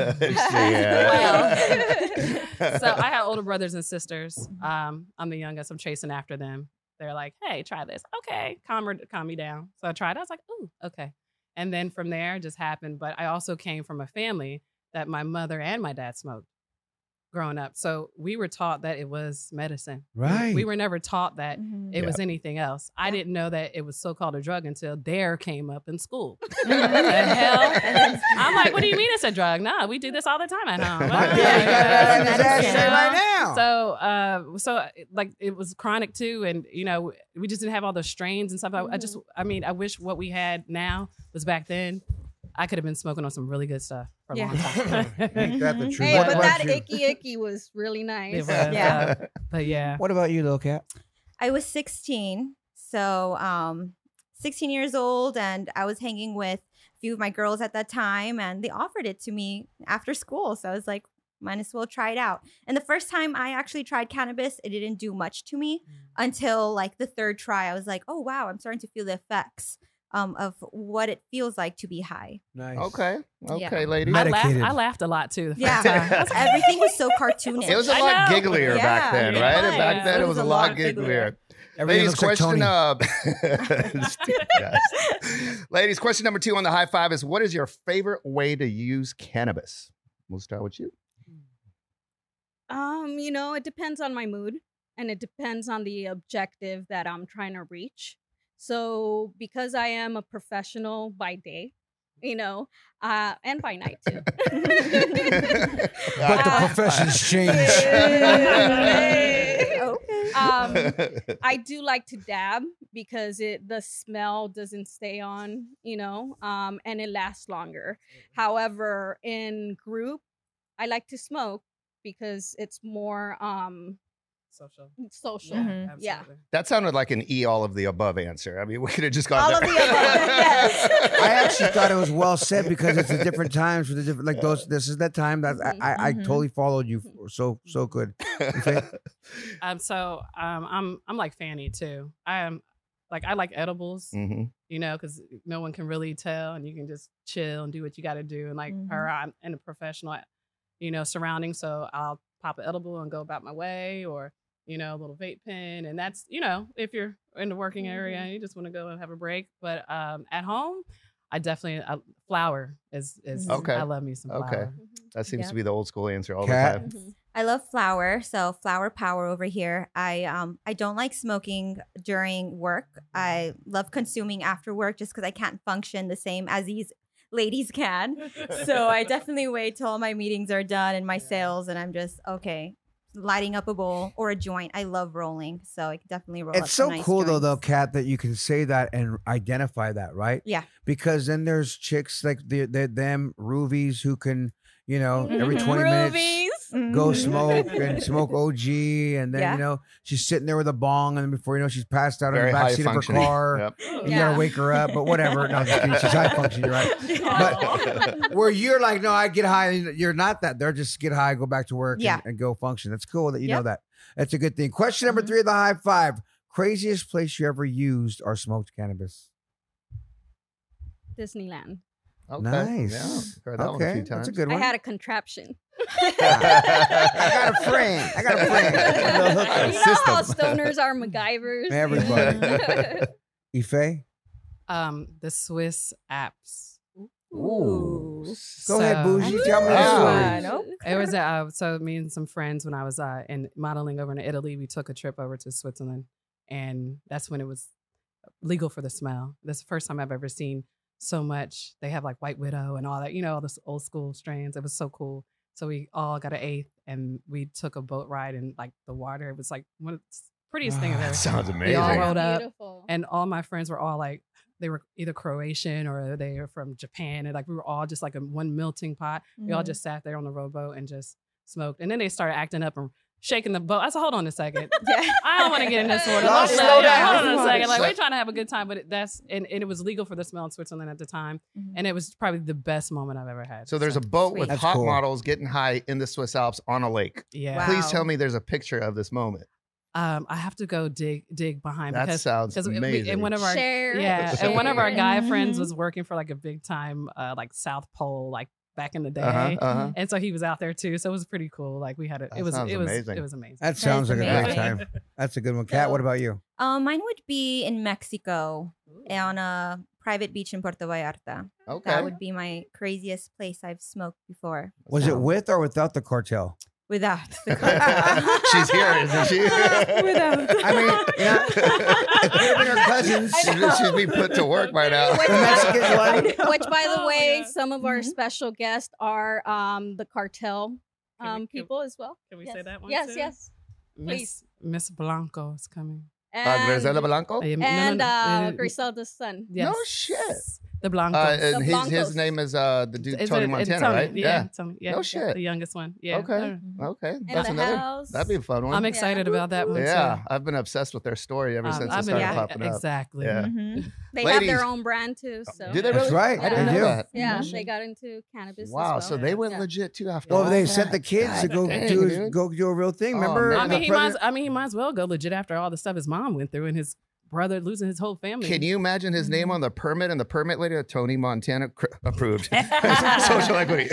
Yeah. So I had older brothers and sisters. I'm the youngest. I'm chasing after them. They're like, hey, try this. Okay. Calm me down. So I tried. I was like, ooh, okay. And then from there, it just happened. But I also came from a family that my mother and my dad smoked growing up. So we were taught that it was medicine. Right. We were never taught that it was anything else. I didn't know that it was so-called a drug until DARE came up in school. The hell? I'm like, what do you mean it's a drug? Nah, we do this all the time at home. My daddy got that in his ass right now. So like it was chronic too. And, we just didn't have all the strains and stuff. I wish what we had now was back then. I could have been smoking on some really good stuff for a long time. Ain't that the truth? Hey, What but about that you? icky was really nice. It was, Yeah. But yeah. What about you, little cat? I was 16. So 16 years old, and I was hanging with few of my girls at that time, and they offered it to me after school. So I was like, might as well try it out. And the first time I actually tried cannabis, it didn't do much to me until like the third try. I was like, oh, wow, I'm starting to feel the effects of what it feels like to be high. Nice. Okay, Yeah. ladies. I laughed a lot too. The first Yeah, time. everything was so cartoonish. It was a lot gigglier back then, it right? was. Back then, it was a lot gigglier. Everything Ladies, looks like question. Tony. Yes. Ladies, question number 2 on the high five is: what is your favorite way to use cannabis? We'll start with you. You know, it depends on my mood and it depends on the objective that I'm trying to reach. So because I am a professional by day, you know, and by night too. But the professions change. I do like to dab because the smell doesn't stay on, you know, and it lasts longer. However, in group, I like to smoke because it's more social. Yeah. That sounded like an all of the above answer. I mean, we could have just gone All there. of the above. Yes. I actually thought it was well said because it's the different times for the different like those. This is that time that I totally followed you. So good. Okay. I'm like Fanny too. I like edibles. Mm-hmm. You know, because no one can really tell, and you can just chill and do what you got to do. And like her, I'm in a professional, you know, surrounding, so I'll pop an edible and go about my way, or you know, a little vape pen, and that's, you know, if you're in the working area and you just want to go and have a break. But at home, I definitely flower is okay. I love me some flower. Okay, that seems to be the old school answer all Kat? the time. I love flower, so flower power over here. I don't like smoking during work. I love consuming after work just because I can't function the same as these ladies can. So I definitely wait till all my meetings are done and my sales, and I'm just lighting up a bowl or a joint. I love rolling, so I can definitely roll. It's up some so nice cool joints. though, Kat, that you can say that and identify that, right? Yeah. Because then there's chicks like them Ruvies who can, you know, every 20 minutes go smoke and smoke OG, and then you know she's sitting there with a bong, and then before you know she's passed out Very in the high backseat of her functioning. car. Yep. You gotta wake her up, but whatever. No, I'm just kidding. She's high functioning, you're right? But where you're like, no, I get high. You're not that. They're just get high, go back to work, and go function. That's cool that you know that. That's a good thing. Question number 3 of the high five: craziest place you ever used or smoked cannabis? Disneyland. Okay. Nice. Yeah, heard that one a few times. That's a good one. I had a contraption. I got a friend. You know how stoners are MacGyvers? Everybody. Ife? The Swiss apps. Ooh. Go ahead, Bougie. Tell me the story. It was so me and some friends, when I was in modeling over in Italy, we took a trip over to Switzerland, and that's when it was legal for the smell. That's the first time I've ever seen so much. They have like White Widow and all that, you know, all this old school strains. It was so cool. So we all got an 8th, and we took a boat ride in like the water. It was like one of the prettiest thing I've ever seen. Sounds amazing. We all rolled up, Beautiful. and all my friends were all like, they were either Croatian or they were from Japan, and like we were all just like in one melting pot. We all just sat there on the rowboat and just smoked. And then they started acting up and shaking the boat. I said, hold on a second. I don't want to get in this order. Y'all slow down. Hold on a second. Like, we're trying to have a good time, but and it was legal for the smell in Switzerland at the time. And it was probably the best moment I've ever had. So there's a boat with That's hot cool. models getting high in the Swiss Alps on a lake. Yeah. Please tell me there's a picture of this moment. I have to go dig behind That because sounds amazing. and one of our Share. and one of our guy friends Mhm. was working for like a big time like South Pole like back in the day, Uh-huh. and so he was out there too. So it was pretty cool. Like we had That it was sounds amazing. it was amazing. That sounds like a great amazing. time. That's a good one. Kat, what about you? Mine would be in Mexico on a private beach in Puerto Vallarta. Okay. That would be my craziest place I've smoked before. Was it with or without the cartel? Without the cartel. She's here, isn't she? Without. I mean, yeah. It could have been her cousins. She'd be put to work by now. Which, The Mexicans one. which, by the Oh, way, yeah. some of our special guests are the cartel people as well. Can we Yes. say that one? Yes, too? yes. Miss Blanco is coming. And, Griselda Blanco? No, and no. Griselda's son. Yes. No shit. The Blancos. And his Blancos. name is the dude Is Tony it- it's Montana, right? Yeah, Tony. Yeah, No shit. The youngest one. Yeah. Okay. Okay. In That's the another. house. That'd be a fun one. I'm excited about that one Yeah, too. I've been obsessed with their story ever since I've it been- started popping up. Exactly. Yeah. Mhm. They have Ladies. their own brand too. So Do they That's really? right. I didn't They know do. that. yeah, they got into cannabis. Wow. as well. So they went Yeah. legit too after. Well, all they that. sent the kids to go Dang, do dude. a real thing. Oh, Remember? man. I mean, the he might. president- He might as well go legit after all the stuff his mom went through and his brother losing his whole family. Can you imagine his Mm-hmm. name on the permit and the permit lady? Tony Montana approved. Social equity.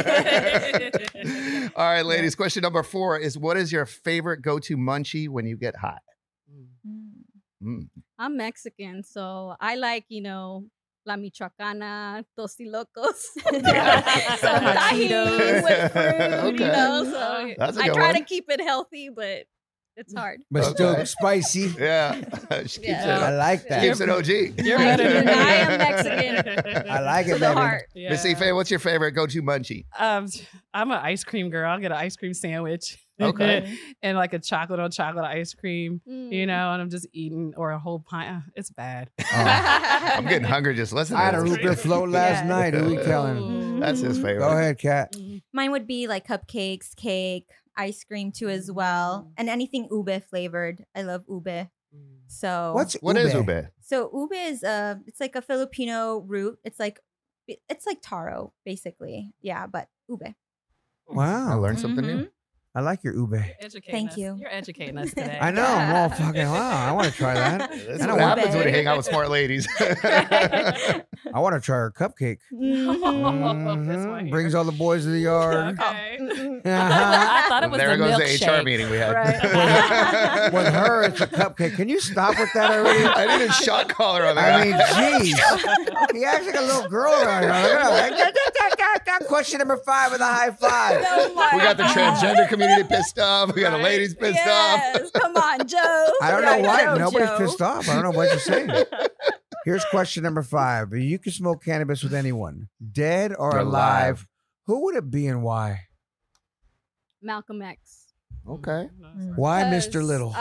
All right, ladies. Question number 4 is: what is your favorite go-to munchie when you get high? Mm. I'm Mexican, so I like, La Michoacana, Tostilocos, some tahini with fruit, Okay. so That's a I good try one. to keep it healthy, but it's hard. but still Okay. spicy. Yeah. She keeps I it. like She that. keeps it OG. You're better than me. I am Mexican. I like To it, the baby. heart. Yeah. Miss Ife, what's your favorite go-to munchie? I'm an ice cream girl. I'll get an ice cream sandwich. Okay. And like a chocolate on chocolate ice cream, Mm. and I'm just eating, or a whole pint. It's bad. I'm getting hungry just listening. I had to a this. root beer float last night. Who we telling? That's his favorite. Go ahead, Kat. Mine would be like cupcakes, cake, ice cream too as well, and anything ube flavored. I love ube. So What is ube? So ube is it's like a Filipino root. It's like taro basically. Yeah, but ube. I Wow. learned something new. Mhm. I like your ube. Thank you. You're educating us today. I know. I'm all fucking wow. I want to try that. That's I what don't want. happens when you hang out with smart ladies. I want to try her cupcake. Mhm. This one here. Brings all the boys to the yard. Okay. Uh-huh. I thought it was there the goes the milkshake. HR meeting we had. Right. With her, it's a cupcake. Can you stop with that already? I need a shot collar on that. I mean, jeez. He acts like a little girl around here. Look at that. Question number 5 with a high five. Oh my we got the God. transgender community pissed off. We got the Right. ladies pissed Yes, come on, Joe. I don't know Right, why. Joe, Nobody's Joe. pissed off. I don't know what you're saying. Here's question number 5. You can smoke cannabis with anyone, dead or Or alive. alive. Who would it be and why? Malcolm X. Okay. Why Mr. Because, Little?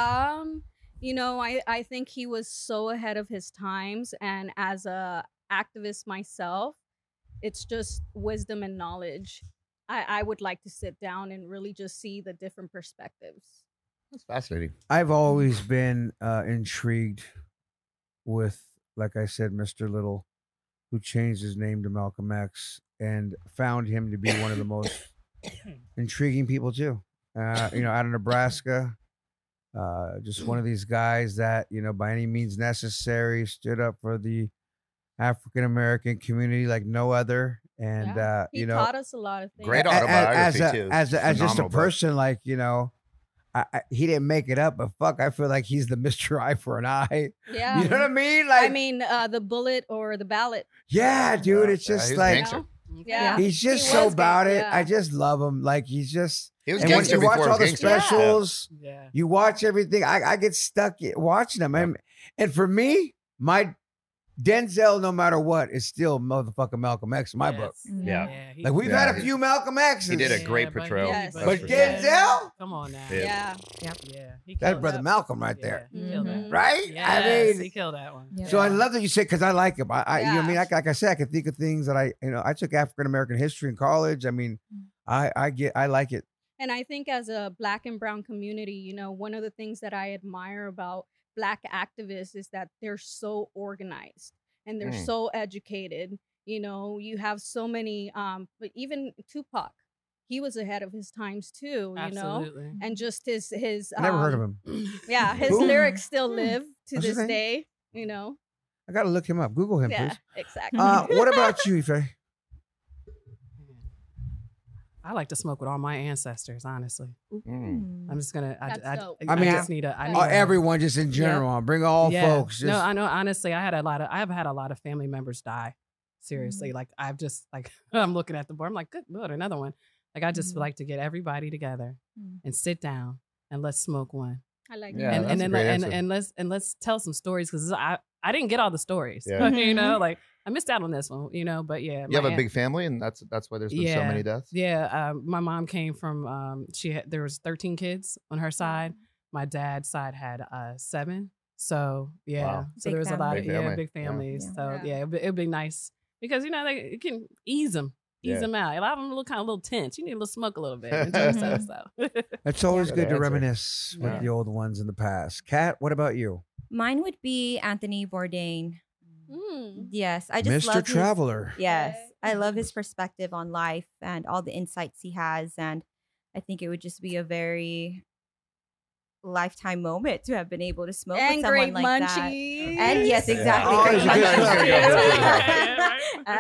I think he was so ahead of his times, and as a activist myself, it's just wisdom and knowledge. I would like to sit down and really just see the different perspectives. That's fascinating. I've always been intrigued with, like I said, Mr. Little, who changed his name to Malcolm X, and found him to be one of the most intriguing people too. Out of Nebraska, just one of these guys that, by any means necessary, stood up for the African American community like no other. And He taught us a lot of things. Great autobiography too. as just a Phenomenal book. person, like he didn't make it up, but fuck, I feel like he's the Mr. Eye for an eye. Yeah. You know what I mean? Like, the bullet or the ballot. yeah, dude, it's Yeah, just he's like gangster. Yeah. he's just He so was about gangster, it. yeah. I just love him. Like he's just. He was And when gangster you watch before all he the was gangster. specials, Yeah. you watch everything. I get stuck watching them. And for me, my Denzel, no matter what, is still motherfucking Malcolm X in my book. Yeah. Like we've Yeah. had a few Malcolm X's. He did a great but portrayal. Yes. That's But for sure. Denzel, Come on now. Yeah. Yeah. Yeah. He that's killed brother that. Malcolm right there, Yeah, he killed that. right? Yes, I mean, he killed that one. so I love that you said because I like him. I you know what I mean, Yeah. like I said, I can think of things that I took African American history in college. I mean, I like it. And I think as a Black and brown community, one of the things that I admire about Black activists is that they're so organized and they're so educated. You have so many, but even Tupac, he was ahead of his times too, Absolutely. and just his I never heard of him. Yeah, his Who? lyrics still live to What's his this name? day, I gotta look him up. Google him, Yeah, please. exactly. What about you, Ife? I like to smoke with all my ancestors, honestly. Mm. I'm just gonna. That's dope. I mean, just need a. I need Everyone, just in general. Bring all folks. Just, No, I know. Honestly, I have had a lot of family members die. Seriously, like I've just like I'm looking at the board. I'm like, good Lord, another one. Like I just like to get everybody together and sit down and let's smoke one. I like Yeah, that. that's and a then great and answer. let's tell some stories because I didn't get all the stories. Yeah. Like I missed out on this one. But yeah, You have my a big family, and that's why there's been so many deaths. Yeah, my mom came from there was 13 kids on her side. My dad's side had 7, So yeah, Wow. so Big there was a lot of family. Big family. big families. Yeah. So yeah, it'd be nice because it can ease them. Ease them out. A lot of them look kind of a little tense. You need a little smoke a little bit. Enjoy yourself. So It's always Good good to answer. reminisce with Yeah. the old ones in the past. Kat, what about you? Mine would be Anthony Bourdain. Mm. Yes, I just Mr. love Traveler. Yes, I love his perspective on life and all the insights he has, and I think it would just be a very lifetime moment to have been able to smoke And with someone great like that. munchies. And yes, exactly. Oh, great he's a good munchies. cook.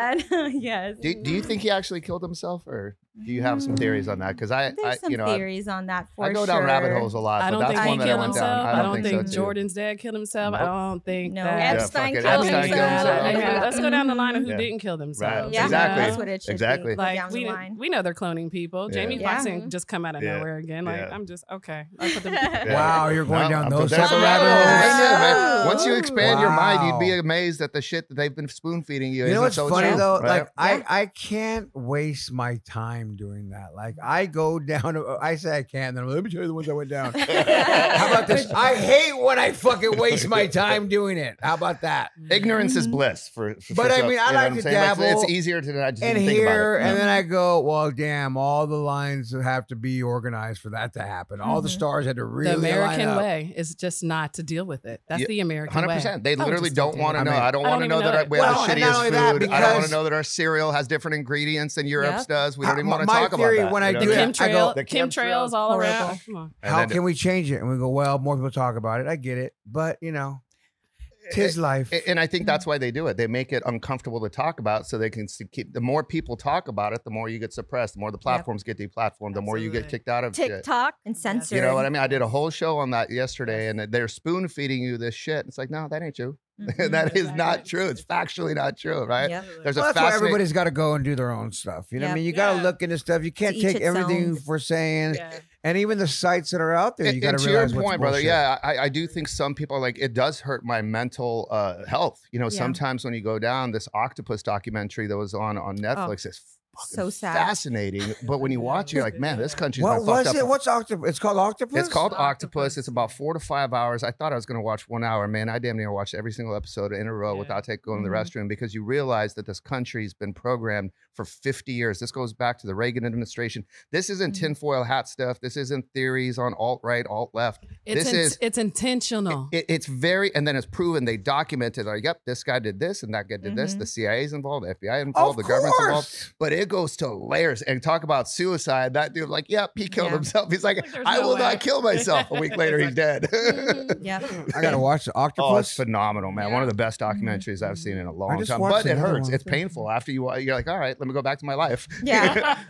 And yes, Do you think he actually killed himself, or do you have some theories on that? Because there's some theories on that for I go sure. down rabbit holes a lot. I but don't that's think he one that I killed went himself. down. I don't think so, too. Jordan's dad killed himself. I Nope. don't think No. that. Epstein fuck it. killed Epstein killed himself. himself. Yeah, let's go down the line of who Yeah. didn't kill themselves. Right. Yeah, Exactly. that's what it should Exactly. be. Go Like down the line. we know they're cloning people. Yeah. Jamie Yeah. Foxx didn't just come out of Yeah. nowhere again. Like Yeah. I'm just okay. I put them. Yeah. Wow, you're going down those that's type of what rabbit I holes. know, man. Once you expand your mind, you'd be Wow. amazed at the shit that they've been spoon feeding you. You know Isn't what's so funny true, though? right? Like I can't waste my time doing that. Like I go down. I say I can. Then let me tell you the ones I went down. How about this? I hate when I fucking waste my time doing it. How about that? Ignorance is bliss. But I mean, I like to dabble It's easier to not just And even think about here, it. and Yeah. then I go, well, damn! All the lines have to be organized for that to happen. All the stars had to really The American line up. way is just not to deal with it. That's Yeah, the American way. 100%. They I would literally just don't deal want to with know. it. I don't want to know even that we it. have Well, the and not shittiest only food. that, I don't want because- to know that our cereal has different ingredients than Europe's Yep. does. We don't even want to My talk theory, about that. when I you know do what The I it, mean? I go, chemtrail, chemtrails all Horrible. around. Come on. And how then- can we change it? And we go, well, more people talk about it. I get it, but you know, tis life. And I think that's why they do it. They make it uncomfortable to talk about, so they can keep. The more people talk about it, the more you get suppressed. The more the platforms get deplatformed, the more you get Absolutely. kicked out of shit. TikTok. and censored. You know what I mean? I did a whole show on that yesterday, and they're spoon feeding you this shit. It's like, no, that ain't true. Mhm. That is not Exactly. true. It's factually not true, right? Yep. There's Well, a that's why fascinating. everybody's got to go and do their own stuff. You know what I Yep. mean? You got to Yeah. look into stuff. You can't each take its everything own. for saying. Yeah. And even the sites that are out there, you got And to to your realize what's point, brother, bullshit. yeah, I do think some people are like, it does hurt my mental health. You know, Yeah. sometimes when you go down this octopus documentary that was on Netflix, it's fucking so sad. fascinating. But when you watch it, you're like, man, this country's What been was fucked it? up. What's octopus? It's called octopus. It's called Octopus. Octopus. It's about 4 to 5 hours. I thought I was going to watch 1 hour. Man, I damn near watched every single episode in a row Yeah. without going to the Mhm. restroom, because you realize that this country's been programmed for 50 years. This goes back to the Reagan administration. This isn't Mhm. tinfoil hat stuff. This isn't theories on alt-right, alt-left. It's intentional. It's very, and then it's proven. They documented, like, yep, this guy did this and that guy did this. Mhm. The CIA's involved, the FBI involved, the government's involved. But it goes to layers. And talk about suicide. That dude, like, yep, he killed Yeah. himself. He's like, There's I no will way. not kill myself. A week later, he's dead. Yep. I got to watch the Oh, it's octopus. phenomenal, man. One of the best documentaries I've seen in a long just time. watched But it another hurts. one. It's painful. After you're like, all right, let me go back to my life. Yeah.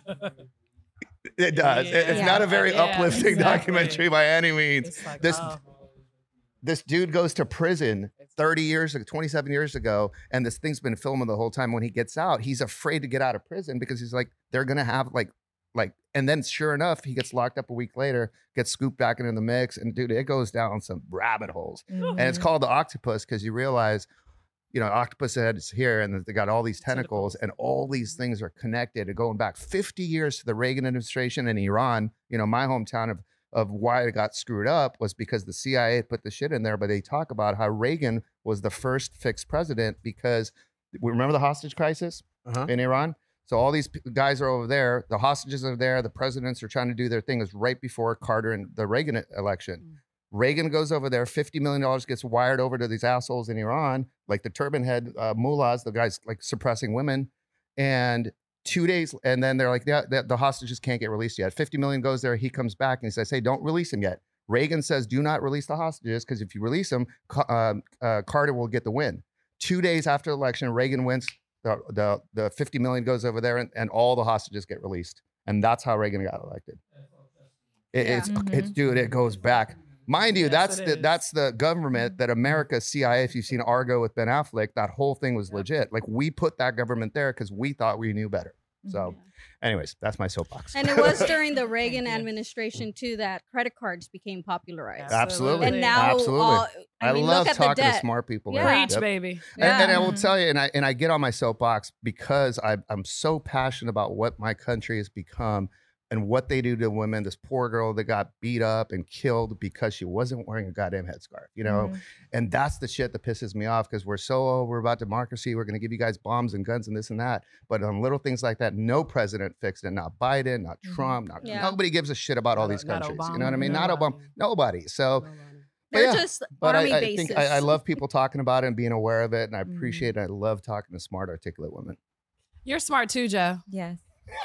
It does. It's Yeah. not a very Yeah, uplifting exactly. documentary by any means. It's like, This oh. this dude goes to prison 30 years, 27 years ago, and this thing's been filming the whole time. When he gets out, he's afraid to get out of prison because he's like, they're gonna have like, and then sure enough, he gets locked up a week later, gets scooped back into the mix, and dude, it goes down some rabbit holes. And it's called the octopus because you realize, you know, octopus head is here, and they got all these tentacles, and all these things are connected. And going back 50 years to the Reagan administration in Iran, you know, my hometown of why it got screwed up was because the CIA put the shit in there. But they talk about how Reagan was the first fixed president because remember the hostage crisis in Iran? So all these guys are over there, the hostages are there, the presidents are trying to do their thing. It was right before Carter and the Reagan election. Reagan goes over there, $50 million gets wired over to these assholes in Iran, like the turban head mullahs, the guys like suppressing women. And 2 days, and then they're like, yeah, the hostages can't get released yet. 50 million goes there. He comes back and he says, hey, don't release him yet. Reagan says, do not release the hostages because if you release them, Carter will get the win. 2 days after the election, Reagan wins. The 50 million goes over there, and all the hostages get released. And that's how Reagan got elected. It's dude, it goes back. Mind you, that's the government that America's CIA, if you've seen Argo with Ben Affleck, that whole thing was legit. Like we put that government there because we thought we knew better. So anyways, that's my soapbox. And it was during the Reagan administration too that credit cards became popularized. Absolutely. And now, I mean, love look at the talking to debt. smart people. Yeah. man. Preach, Yep. baby. And I will tell you, and I get on my soapbox because I'm so passionate about what my country has become. and what they do to women. This poor girl that got beat up and killed because she wasn't wearing a goddamn headscarf, you know? And that's the shit that pisses me off, because we're about democracy. We're going to give you guys bombs and guns and this and that. But on little things like that, no president fixed it. Not Biden, not Trump, nobody gives a shit about all these countries. You know what I mean? Not Obama, nobody. So they're just army bases. Think I love people talking about it and being aware of it. And I appreciate it. I love talking to smart, articulate women. You're smart too, Joe. Yes.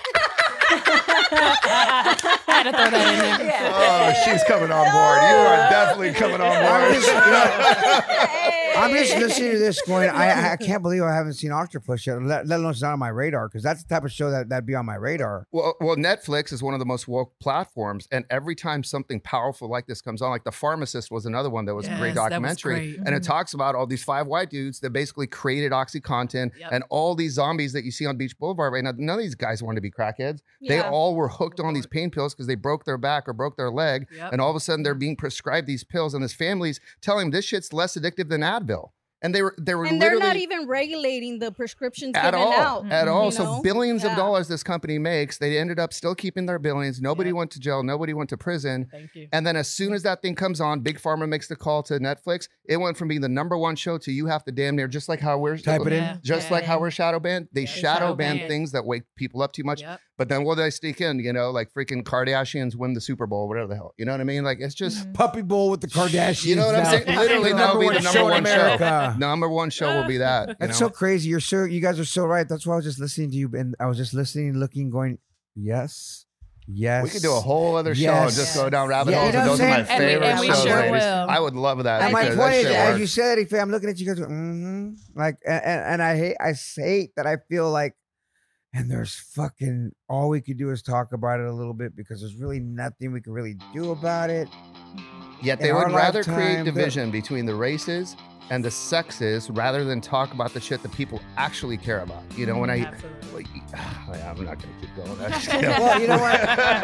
I had to throw that in there. Yeah. Oh, she's coming on board. You are definitely coming on board. I'm just listening to this going, I can't believe I haven't seen Octopus yet, let alone it's not on my radar, because that's the type of show that'd be on my radar. Well, Netflix is one of the most woke platforms, and every time something powerful like this comes on, like The Pharmacist was another one that was a great documentary, and it talks about all these 5 white dudes that basically created OxyContin and all these zombies that you see on Beach Boulevard right now. None of these guys wanted to be crackheads. They all were hooked on these pain pills because they broke their back or broke their leg, and all of a sudden they're being prescribed these pills, and his family's telling them this shit's less addictive than Advil. And they were and literally, they're not even regulating the prescriptions at given all, out at all. you So know? billions of dollars this company makes. They ended up still keeping their billions. Nobody went to jail. Nobody went to prison. Thank you. And then as soon as that thing comes on, Big Pharma makes the call to Netflix. It went from being the #1 show to you have to damn near, just like how we're type it in, just like how we're shadow banned. They shadow ban things that wake people up too much. But then what do they sneak in? You know, like freaking Kardashians win the Super Bowl, whatever the hell. You know what I mean? Like it's just Puppy Bowl with the Kardashians. You know what I'm saying? Literally, that'll be the #1 show. #1 show will be that. That's so crazy. You guys are so right. That's why I was just listening to you, and I was just listening, looking, going, yes. We could do a whole other show and just go down rabbit holes. And those are my favorite shows, ladies. I would love that. And my point is, as you said, Ife, I'm looking at you guys, like, and I hate that I feel like, and there's fucking, all we could do is talk about it a little bit because there's really nothing we can really do about it. Yet they would rather create division between the races and the sexes rather than talk about the shit that people actually care about. You know, when I'm not going to keep going. Well, you know what?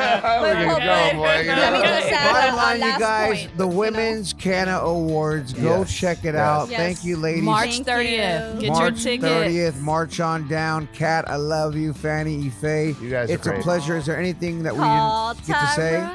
Bottom line, you guys, the Women's Canna Awards. Go check it out. Thank you, ladies. March 30th. Get March your ticket. 30th. March on down. Kat, I love you. Fanny, Ife. You guys it's are a great. pleasure. Is there anything that we didn't get to say?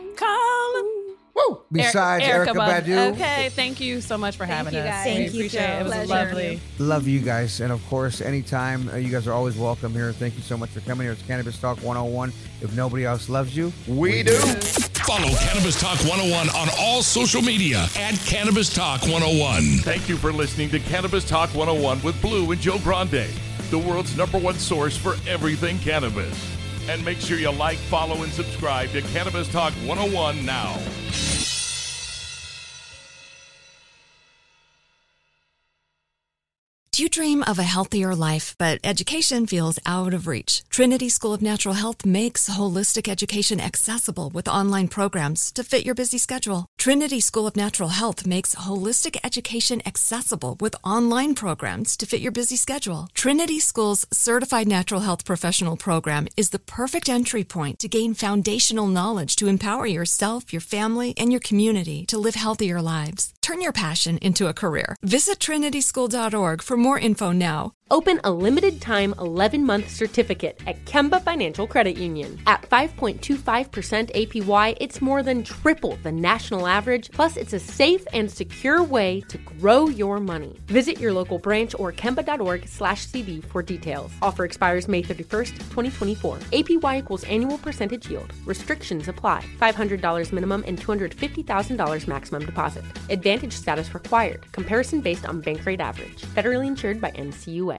Woo! Besides Erykah Badu. Okay, thank you so much for having us. Thank We you, appreciate it. It was Pleasure. lovely. Love you guys. And of course, anytime, you guys are always welcome here. Thank you so much for coming here. It's Cannabis Talk 101. If nobody else loves you, we do. Follow Cannabis Talk 101 on all social media at Cannabis Talk 101. Thank you for listening to Cannabis Talk 101 with Blue and Joe Grande, the world's #1 source for everything cannabis. And make sure you like, follow, and subscribe to Cannabis Talk 101 now. Do you dream of a healthier life, but education feels out of reach? Trinity School of Natural Health makes holistic education accessible with online programs to fit your busy schedule. Trinity School of Natural Health makes holistic education accessible with online programs to fit your busy schedule. Trinity School's Certified Natural Health Professional Program is the perfect entry point to gain foundational knowledge to empower yourself, your family, and your community to live healthier lives. Turn your passion into a career. Visit trinityschool.org for more info now. Open a limited-time 11-month certificate at Kemba Financial Credit Union. At 5.25% APY, it's more than triple the national average, plus it's a safe and secure way to grow your money. Visit your local branch or kemba.org/cb for details. Offer expires May 31st, 2024. APY equals annual percentage yield. Restrictions apply. $500 minimum and $250,000 maximum deposit. Advantage status required. Comparison based on bank rate average. Federally insured by NCUA.